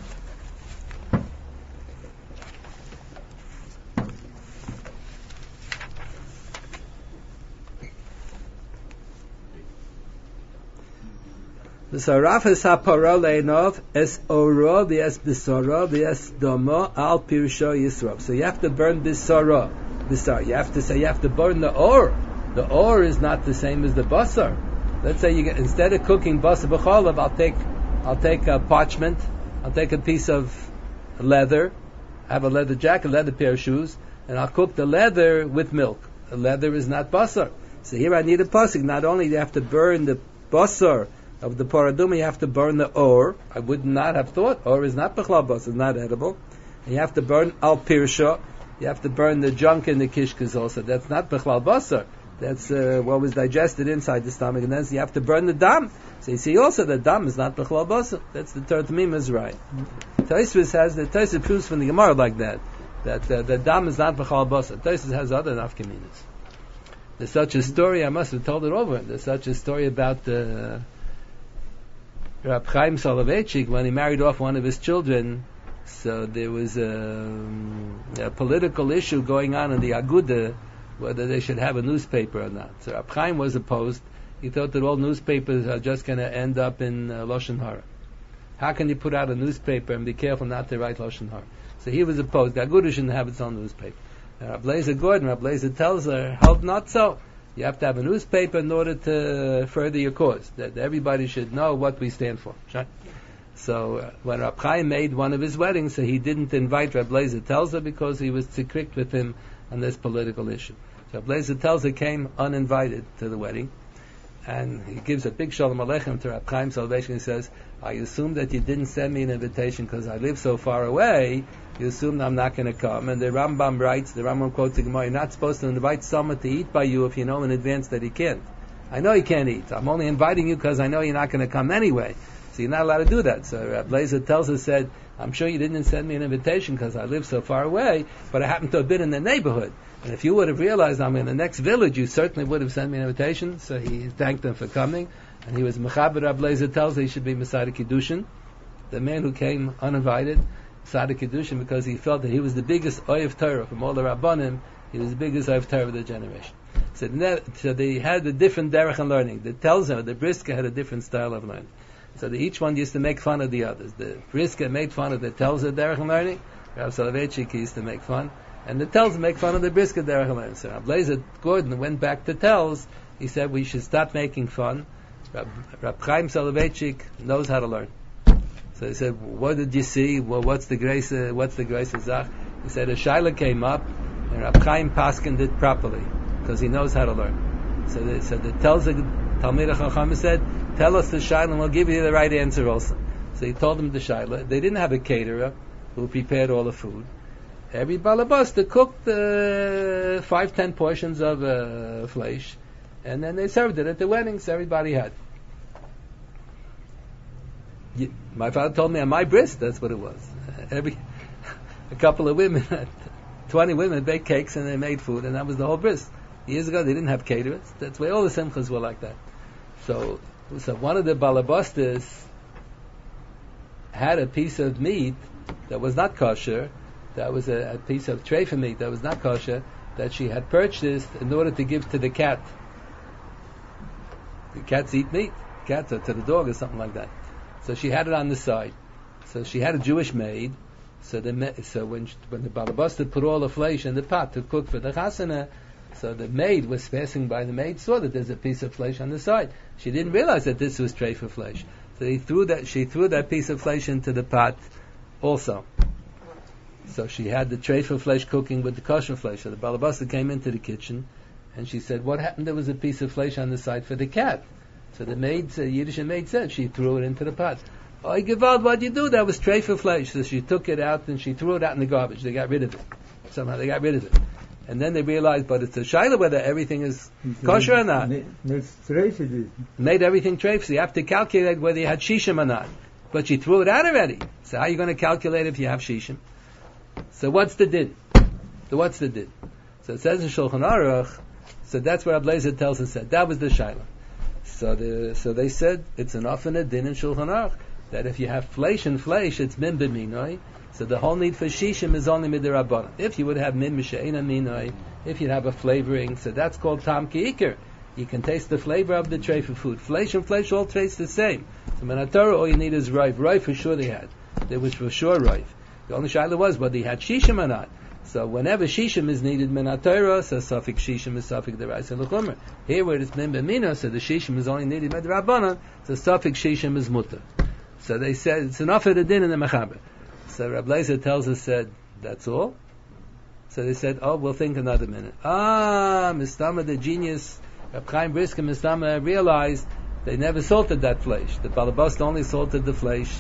The sarafes hapara leinov es oro v'es bisara v'es domo al pirsho yisrael. So you have to burn bisara, bisar. You have to say you have to burn the or. The or is not the same as the basar. Let's say you get, instead of cooking basar b'cholav, I'll take I'll take a parchment, I'll take a piece of leather, have a leather jacket, a leather pair of shoes, and I'll cook the leather with milk. The leather is not basar. So here I need a pasuk. Not only do you have to burn the basar of the paraduma, you have to burn the or. I would not have thought or is not b'chlal bas, it's not edible. And you have to burn al pirsha. You have to burn the junk in the kishkas also. That's not b'chlal basar. That's uh, what was digested inside the stomach. And then you have to burn the dam. So you see also the dam is not b'chlal basar. That's the Torah T'mima is right. Taisvis has the Taisvis proves from the Gemara like that. That uh, the dam is not b'chlal basar. Taisvis has other nafkaminas. There's such a story. I must have told it over. There's such a story about the. Uh, Rab Chaim Soloveitchik, when he married off one of his children, so there was a, a political issue going on in the Aguda, whether they should have a newspaper or not. So Rab Chaim was opposed, He thought that all newspapers are just going to end up in uh, Lashon Hara. How can you put out a newspaper and be careful not to write Lashon Hara? So he was opposed. The Agudah shouldn't have its own newspaper. Uh, Rabbi Lezer Gordon, Rabbi Lezer tells her, held not so. You have to have a newspaper in order to further your cause. That everybody should know what we stand for. Right? So uh, when Rab Chaim made one of his weddings, so he didn't invite Rabbi Lezer Telzer because he was strict with him on this political issue. So Rabbi Lezer Telzer came uninvited to the wedding, and he gives a big shalom aleichem to Rab Chaim Salvation. He says, I assume that you didn't send me an invitation because I live so far away. You assume I'm not going to come. And the Rambam writes, the Rambam quotes the Gemara, you're not supposed to invite someone to eat by you if you know in advance that he can't. I know he can't eat. I'm only inviting you because I know you're not going to come anyway. So you're not allowed to do that. So Rabbi Lezer tells us, said, I'm sure you didn't send me an invitation because I live so far away, but I happen to have been in the neighborhood. And if you would have realized I'm in the next village, you certainly would have sent me an invitation. So he thanked them for coming. And he was Mechaber. Rabbi Lezer tells us he should be Masada Kiddushin, the man who came uninvited, Masada Kiddushin, because he felt that he was the biggest Oyev Torah from all the Rabbanim. He was the biggest Oyev Torah of the generation. So, so they had a different derech in learning. The Telzer, the Brisker, had a different style of learning. So the, each one used to make fun of the others. The Brisker made fun of the Telzer derech in learning. Rav Soloveitchik used to make fun. And the Telzer make fun of the Brisker derech in learning. So Rav Lezer Gordon went back to Telz. He said we should stop making fun. Rab, Rab Chaim Soloveitchik knows how to learn. So he said, what did you see? Well, what's the grace? Uh, what's the grace of Zach? He said a shaila came up, and Rab Chaim paskined it properly because he knows how to learn. So the, so the Telzer Talmid Chacham said, tell us the shaila, and we'll give you the right answer also. So he told them the shaila. They didn't have a caterer who prepared all the food. Every balabasta cooked uh, five, ten portions of uh, flesh, and then they served it at the weddings. Everybody had. You, my father told me on my bris, that's what it was. Every a couple of women, twenty women baked cakes and they made food, and that was the whole bris. Years ago they didn't have caterers. That's why all the simchas were like that. So, so one of the balabastas had a piece of meat that was not kosher. That was a, a piece of treifa meat that was not kosher that she had purchased in order to give to the cat. The cats eat meat, cats or to the dog or something like that. So she had it on the side. So she had a Jewish maid. So the so when she, when the balabasta put all the flesh in the pot to cook for the chasana, so the maid was passing by. The maid saw that there's a piece of flesh on the side. She didn't realize that this was treifa flesh. So he threw that. She threw that piece of flesh into the pot, also. So she had the treifa flesh cooking with the kosher flesh. So the balabasta came into the kitchen, and she said, "What happened? There was a piece of flesh on the side for the cat." So the maid, the Yiddish maid said, she threw it into the pot. Oh, Gewalt, what'd you do? That was treifa flesh. So she took it out and she threw it out in the garbage. They got rid of it. Somehow they got rid of it. And then they realized, but it's a shaila whether everything is kosher or not. Made everything treifa. So you have to calculate whether you had shishim or not. But you threw it out already. So how are you going to calculate if you have shishim? So what's the din? So what's the din? So it says in Shulchan Aruch, so that's what Rabbi Lezer tells us that. That was the shaila. So the so they said it's an often a din in Shulchan Aruch that if you have flesh and flesh, it's min b'minoi. So the whole need for shishim is only midirabbanan. If you would have min b'she'ena minoi, if you'd have a flavoring, so that's called tam ki'ikr. You can taste the flavor of the treifa food. Flesh and flesh all taste the same. So in Torah, all you need is rife. Rife for sure they had. There was for sure rife. The only shaila was whether he had shishim or not. So whenever shishim is needed min ha-Torah, so suffix shishim is suffix deraisa l'chumer. Here where it's min b'mina, so the shishim is only needed min d'Rabbanan, so suffix shishim is mutter. So they said it's enough of the din in the mechaber. So Rabbi Lezer tells us, said that's all. So they said, oh, we'll think another minute. Ah, Mistama the genius, Reb Chaim Brisker Mistama realized they never salted that flesh. The balabasta only salted the flesh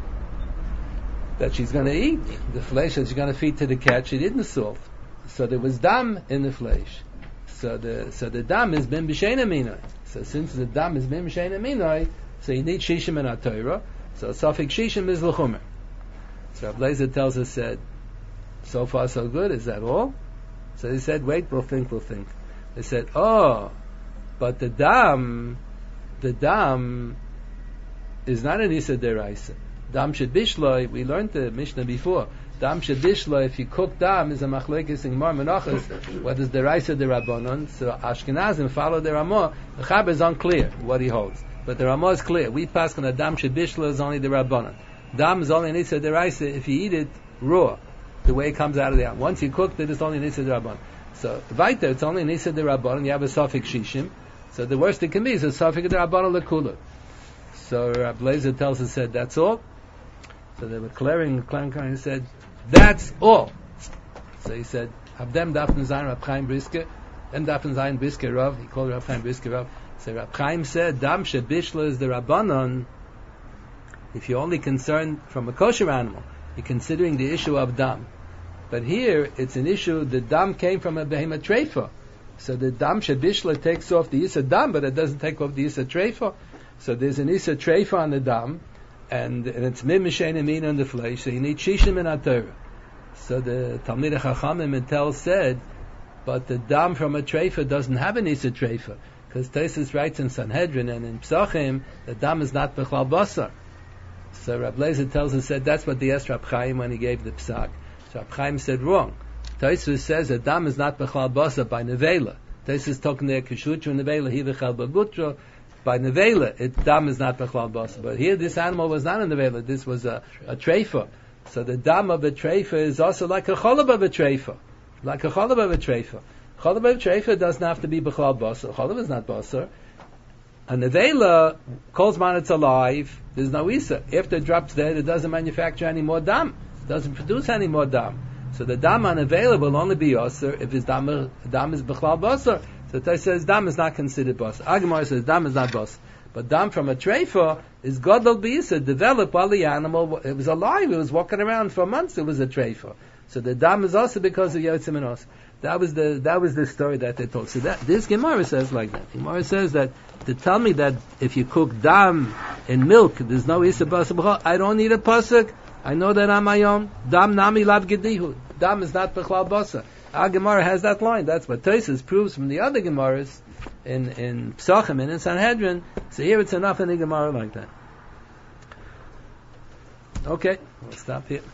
that she's going to eat, the flesh that she's going to feed to the cat. She didn't salt, so there was dam in the flesh. So the so the dam is bim b'sheina minoi. So since the dam is bim b'sheina minoi, so you need shishim in ha-Torah. So suffix shishim is l'chumer. So Rabbi Lezer tells us, said, so far so good. Is that all? So they said, wait, we'll think, we'll think. They said, oh, but the dam, the dam is not an isa deraisa. Dam shed bishloi, we learned the Mishnah before. Dam shebishla, if you cook dam, is a machlekes in Gemara Menachos, what is the Raisa the Rabbanon? So Ashkenazim follow the Ramah. The Chab is unclear what he holds, but the Ramah is clear. We pass on a dam shebishla is only the Rabbanon. Dam is only Nisa the Raisa if you eat it raw, the way it comes out of the yam. Once you cooked it, it's only Nisa the Rabbanon. So Vaita, it's only Nisa the Rabbanon. You have a Safik Shishim. So the worst it can be is a Safik the Rabbanon lekula. So Rabbi Lezer tells us, said, that's all. So they were clearing, clearing, and he said, that's all. So he said, Habdem Dafn Zayin Rab Chaim Brisker, Dem Dafn Zayin Brisker Rav, he called Rab Chaim Brisker Rav. So Rab Chaim said, Dam Shebishla is the Rabbanon. If you're only concerned from a kosher animal, you're considering the issue of dam. But here, it's an issue, the dam came from a behemoth treifa. So the dam Shebishla takes off the Yisa dam, but it doesn't take off the Yisa treifa. So there's an Isa treifa on the dam, and, and it's mim mishen amin on the flesh, so you need shishim and atara. So the Talmid Chachamim and Tel said, but the dam from a treifa doesn't have an Isa treifa, because Tesis writes in Sanhedrin and in Psachim, the dam is not bechlal basar. So Rab Lezer tells us, said that's what the asked Rab Chaim when he gave the psak. So Rab Chaim said wrong. Tesis says the dam is not bechlal basar by nevela. Tesis talking there kishutru nevela he v'chal bagutra. By nevela, it dam is not bechlal basar. But here, this animal was not a nevela. This was a, a treifa. So the dam of a treifa is also like a cholab of a treifa, like a cholab of a treifa. Cholab of a treifa doesn't have to be bechlal basar. Cholab is not basar. A nevela, calls man it's alive. There's no isa. After it drops dead, it doesn't manufacture any more dam. It doesn't produce any more dam. So the dam on nevela will only be basar if his dam, dam is bechlal basar. So Tais says dam is not considered bas. Agamar says dam is not bas. But dam from a treifa is godol b'isa, developed while the animal, it was alive, it was walking around for months, it was a treifa. So the dam is also because of Yotzim and Os. That was the, that was the story that they told. So that, this Gemara says like that. Gemara says that, to tell me that if you cook dam in milk, there's no isa bas, I don't need a pasuk. I know that on my own. Dam nami lav gedihu. Dam is not bechlal basa. Our Gemara has that line. That's what Tosfos proves from the other Gemaras in in Psachim and in Sanhedrin. So here it's enough in the Gemara like that. Okay, we'll stop here.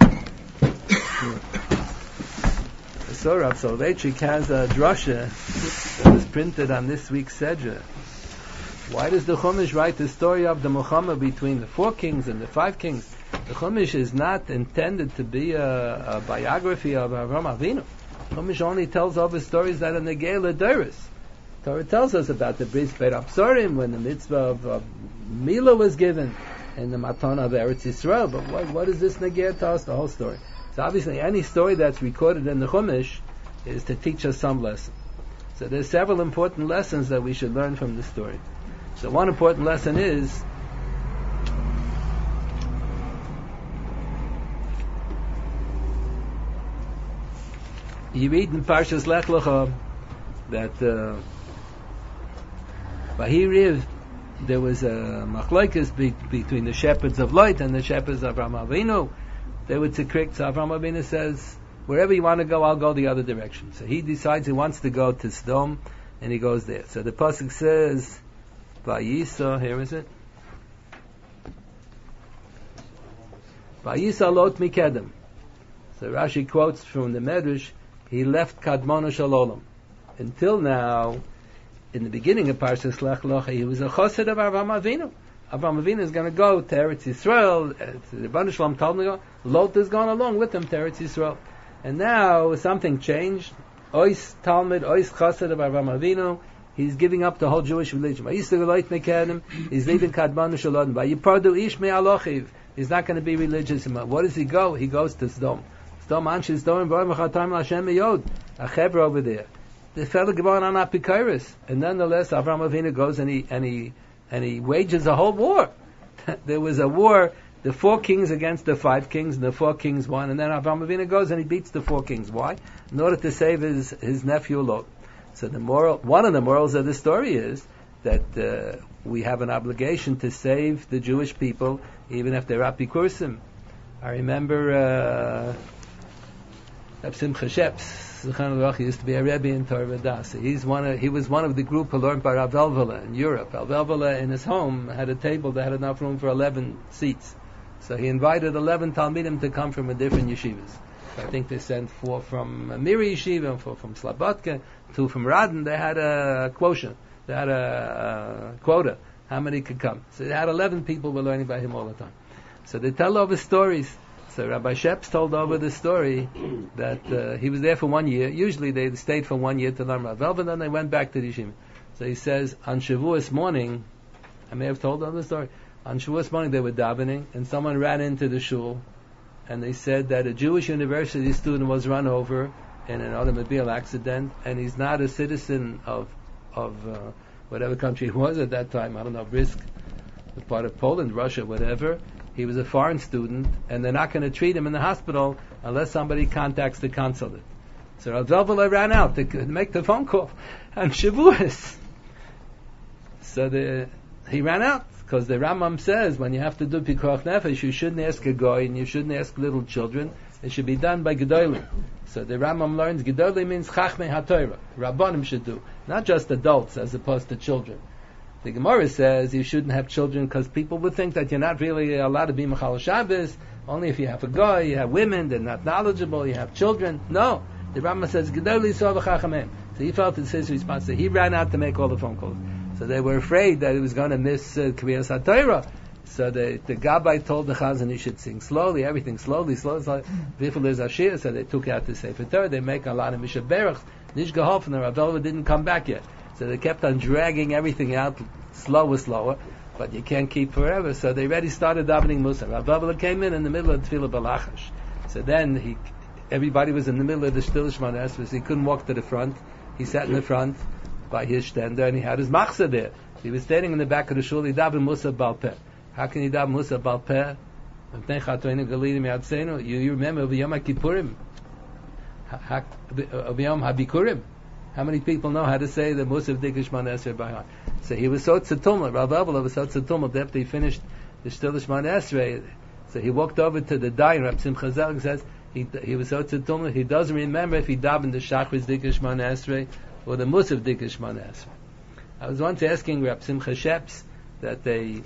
So Rav Soloveitchik has a drasha that was printed on this week's Sedra. Why does the Chumash write the story of the Muhammad between the four kings and the five kings? The Chumash is not intended to be a, a biography of Avraham Avinu. Chumash only tells all the stories that are Negei L'Doros. Torah tells us about the Bris Beit Absarim, when the mitzvah of, of Mila was given, and the Matana of Eretz Yisrael. But what, what is this Negei to us? The whole story. So obviously any story that's recorded in the Chumash is to teach us some lesson. So there's several important lessons that we should learn from the story. So one important lesson is you read in Parshas Lech Lecha that uh, Vahiriv, there was a machlokes be- between the shepherds of Lot and the shepherds of Avraham Avinu. They were tzikrik. So Avraham Avinu says, wherever you want to go, I'll go the other direction. So he decides he wants to go to Sodom, and he goes there. So the pasuk says, Vayisa, here is it. Vayisa Lot Mikedem. So Rashi quotes from the Medrash, he left Kadmonu Shalom. Until now, in the beginning of Parshas Lech Lecha, he was a chassid of Avraham Avinu. Avraham Avinu is going to go to Eretz Yisrael. The Rebbeinu Shalom told him to go. Lot is going along with him to Eretz Yisrael. And now something changed. Ois Talmud, Ois chassid of Avraham Avinu. He's giving up the whole Jewish religion. He's leaving Kadmonu Shalom. He's not going to be religious. Where does he go? He goes to Sodom. Sodom Anshe Sodom V'Rem Hashem Meyod. A chevra over there. The fellow Gevon on Apikairis. And nonetheless, Avraham Avinu goes and he and he and he wages a whole war. There was a war, the four kings against the five kings, and the four kings won, and then Avraham Avinu goes and he beats the four kings. Why? In order to save his, his nephew Lot. So the moral, one of the morals of the story is that uh, we have an obligation to save the Jewish people, even if they're apikursim. I remember uh, Simcha Sheps, he used to be a Rebbe in Torah V'das. He's one of, he was one of the group who learned by Rav Elvela in Europe. Rav Elvela in his home had a table that had enough room for eleven seats. So he invited eleven Talmidim to come from a different yeshivas. So I think they sent four from Miri Yeshiva, four from Slobodka, two from Radin. They had a quotient. They had a, a quota. How many could come? So they had eleven people were learning by him all the time. So they tell over stories. So Rabbi Sheps told over the story that uh, he was there for one year. Usually they stayed for one year to learn Rav Velva, and then they went back to the yeshiva. So he says, on Shavuos morning, I may have told over the story, on Shavuos morning they were davening, and someone ran into the shul, and they said that a Jewish university student was run over in an automobile accident, and he's not a citizen of of uh, whatever country he was at that time. I don't know, Brisk, the part of Poland, Russia, whatever. He was a foreign student, and they're not going to treat him in the hospital unless somebody contacts the consulate. So Rav Velva ran out to make the phone call on Shavuos. So the, he ran out, because the Rambam says when you have to do Pikuach Nefesh, you shouldn't ask a goy and you shouldn't ask little children. It should be done by Gedolim. So the Rambam learns Gedolim means Chachmei HaTorah. Rabbanim should do, not just adults as opposed to children. The Gemara says you shouldn't have children because people would think that you're not really allowed to be Mechal Shabbos. Only if you have a guy, you have women, they're not knowledgeable, you have children. No. The Rambam says, Gedoli Sova Chachamim. So he felt it's his responsibility. He ran out to make all the phone calls. So they were afraid that he was going to miss uh, Kriyas HaTorah. So the, the Gabbai told the Chazan he should sing slowly, everything slowly, slowly, slowly. Before there's Ashir, so they took out the Sefer Torah, they make a lot of Misha Berachs. Nish Gehofen, and Rav Velva didn't come back yet. So they kept on dragging everything out slower, slower, but you can't keep forever. So they already started davening Musa. Rav Velva came in in the middle of Tefillah Balachash. So then he, everybody was in the middle of the Shtil Shmona Esrei. He couldn't walk to the front. He sat in the front by his stender, and he had his machzah there. He was standing in the back of the shul. He davened Musa Bal Peh. How can he daven Musa Bal Peh? You, you remember of Yom Kippurim, of Yom HaBikurim. How many people know how to say the Musaf Dikish Shmona Esrei by heart? So he was so tzitulma. Rav Velva was so tzitulma after he finished the Shtil Shmona Esrei. So he walked over to the Dayan. Rab Simcha Zelig says he he was so tzitulma he doesn't remember if he davened the Shachris Dikish Shmona Esrei or the Musaf Dikish Shmona Esrei. I was once asking Rab Simcha Sheps that they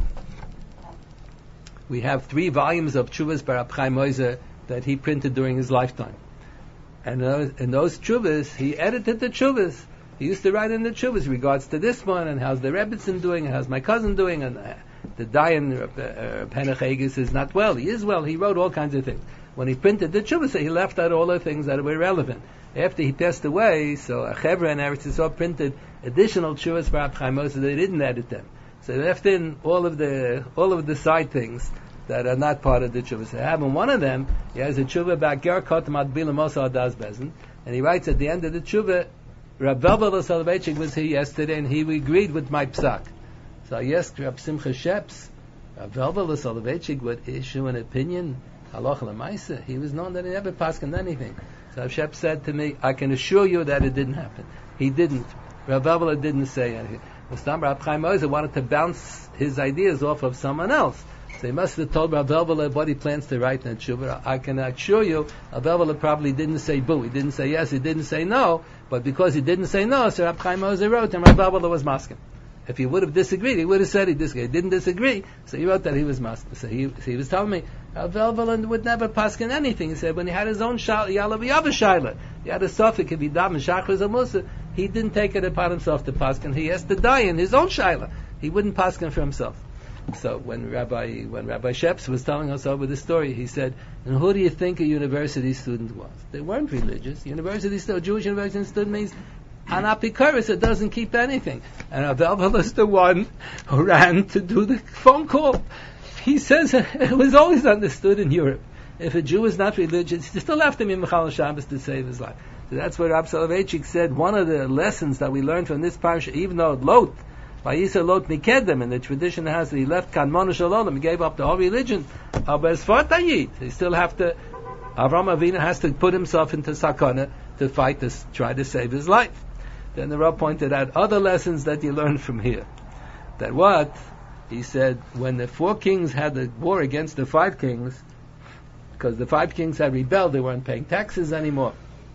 we have three volumes of Tshuvas by Rab Chaim Oizer that he printed during his lifetime. And those, in those tshuvas, he edited the tshuvas. He used to write in the tshuvas regards to this one, and how's the Rebbitzin doing, and how's my cousin doing, and uh, the Dayan uh, Penach Egis is not well. He is well. He wrote all kinds of things. When he printed the tshuvas, he left out all the things that were relevant. After he passed away, so Achevra and Eretz Yisrael printed additional tshuvas for Rab Chaim Oizer. They didn't edit them, so they left in all of the all of the side things that are not part of the tshuvah. So I have in one of them, he has a tshuvah about Ger Kot Matbilim Mosa Adas Bezin, and he writes at the end of the tshuvah, Rav Velva Soloveitchik was here yesterday, and he agreed with my psak. So I asked Rab Simcha Sheps, Rav Velva Soloveitchik would issue an opinion, halacha l'maisa. He was known that he never paskened anything. So Rav Sheps said to me, I can assure you that it didn't happen. He didn't. Rav Velva didn't say anything. Mustam Rab Chaim Oizer wanted to bounce his ideas off of someone else. So he must have told Rav Velva what he plans to write in Tshuva. I can assure you, Rav Velva probably didn't say boo. He didn't say yes, he didn't say no. But because he didn't say no, so Rab Chaim Oizer wrote, and Rav Velva was masking. If he would have disagreed, he would have said he disagreed. He didn't disagree, so he wrote that he was masking. So he, so he was telling me, Rav Velva would never paskin anything. He said when he had his own shayla, Yalav Yava shayla, he had a suffix, if he davened Shachris or Musa, he didn't take it upon himself to paskin. He has to die in his own shayla. He wouldn't paskin for himself. So when Rabbi when Rabbi Sheps was telling us over the story, he said, "And who do you think a university student was? They weren't religious. University student, Jewish university student means an apikoros. It doesn't keep anything." And Rav Velva was the one who ran to do the phone call. He says it was always understood in Europe, if a Jew is not religious, you still have to be Mechal Shabbos to save his life. So that's what Rab Soloveitchik said. One of the lessons that we learned from this parsha, even though Lot, Vayisa Lot Mikedem, in the tradition has that he left Kanmonu Shalom, he gave up the whole religion. Aber Sfartayit, he still have to, Avram Avinu has to put himself into sakana to fight to try to save his life. Then the Rav pointed out other lessons that you learn from here. That what? He said, when the four kings had the war against the five kings, because the five kings had rebelled, they weren't paying taxes anymore.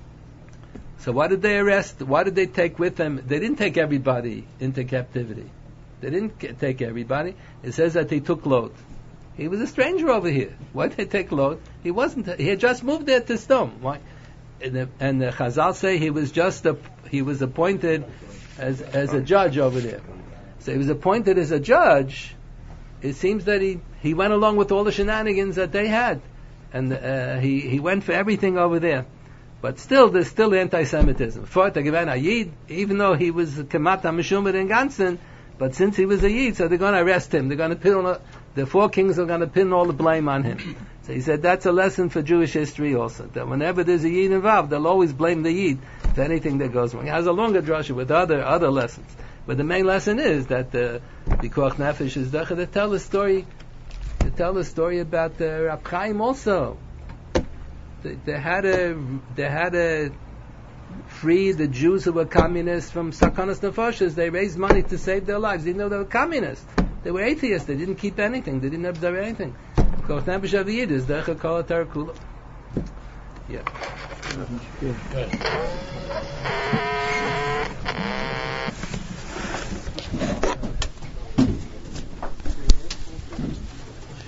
So why did they arrest? Why did they take with them? They didn't take everybody into captivity. They didn't take everybody. It says that they took Lot. He was a stranger over here. Why did they take Lot? He wasn't. He had just moved there to Sdom. Why? And the, and the Chazal say he was just a, he was appointed as as a judge over there. So he was appointed as a judge. It seems that he, he went along with all the shenanigans that they had, and uh, he he went for everything over there. But still, there's still anti-Semitism. Even though he was Kamat HaMeshumah in Gansen, but since he was a Yid, so they're going to arrest him. They're going to pin all the, the four kings are going to pin all the blame on him. So he said that's a lesson for Jewish history also. That whenever there's a Yid involved, they'll always blame the Yid for anything that goes wrong. He has a longer drasha with other other lessons. But the main lesson is that the Pikuach Nefesh is there to tell a story, to tell a story about the Rab Chaim also. They, they had a they had a free the Jews who were communists from Sakanas Nefashos. They raised money to save their lives. They didn't know they were communists. They were atheists. They didn't keep anything. They didn't observe anything. Pikuach Nefesh of Yid is there Kol Atar Kula. Yeah. Good.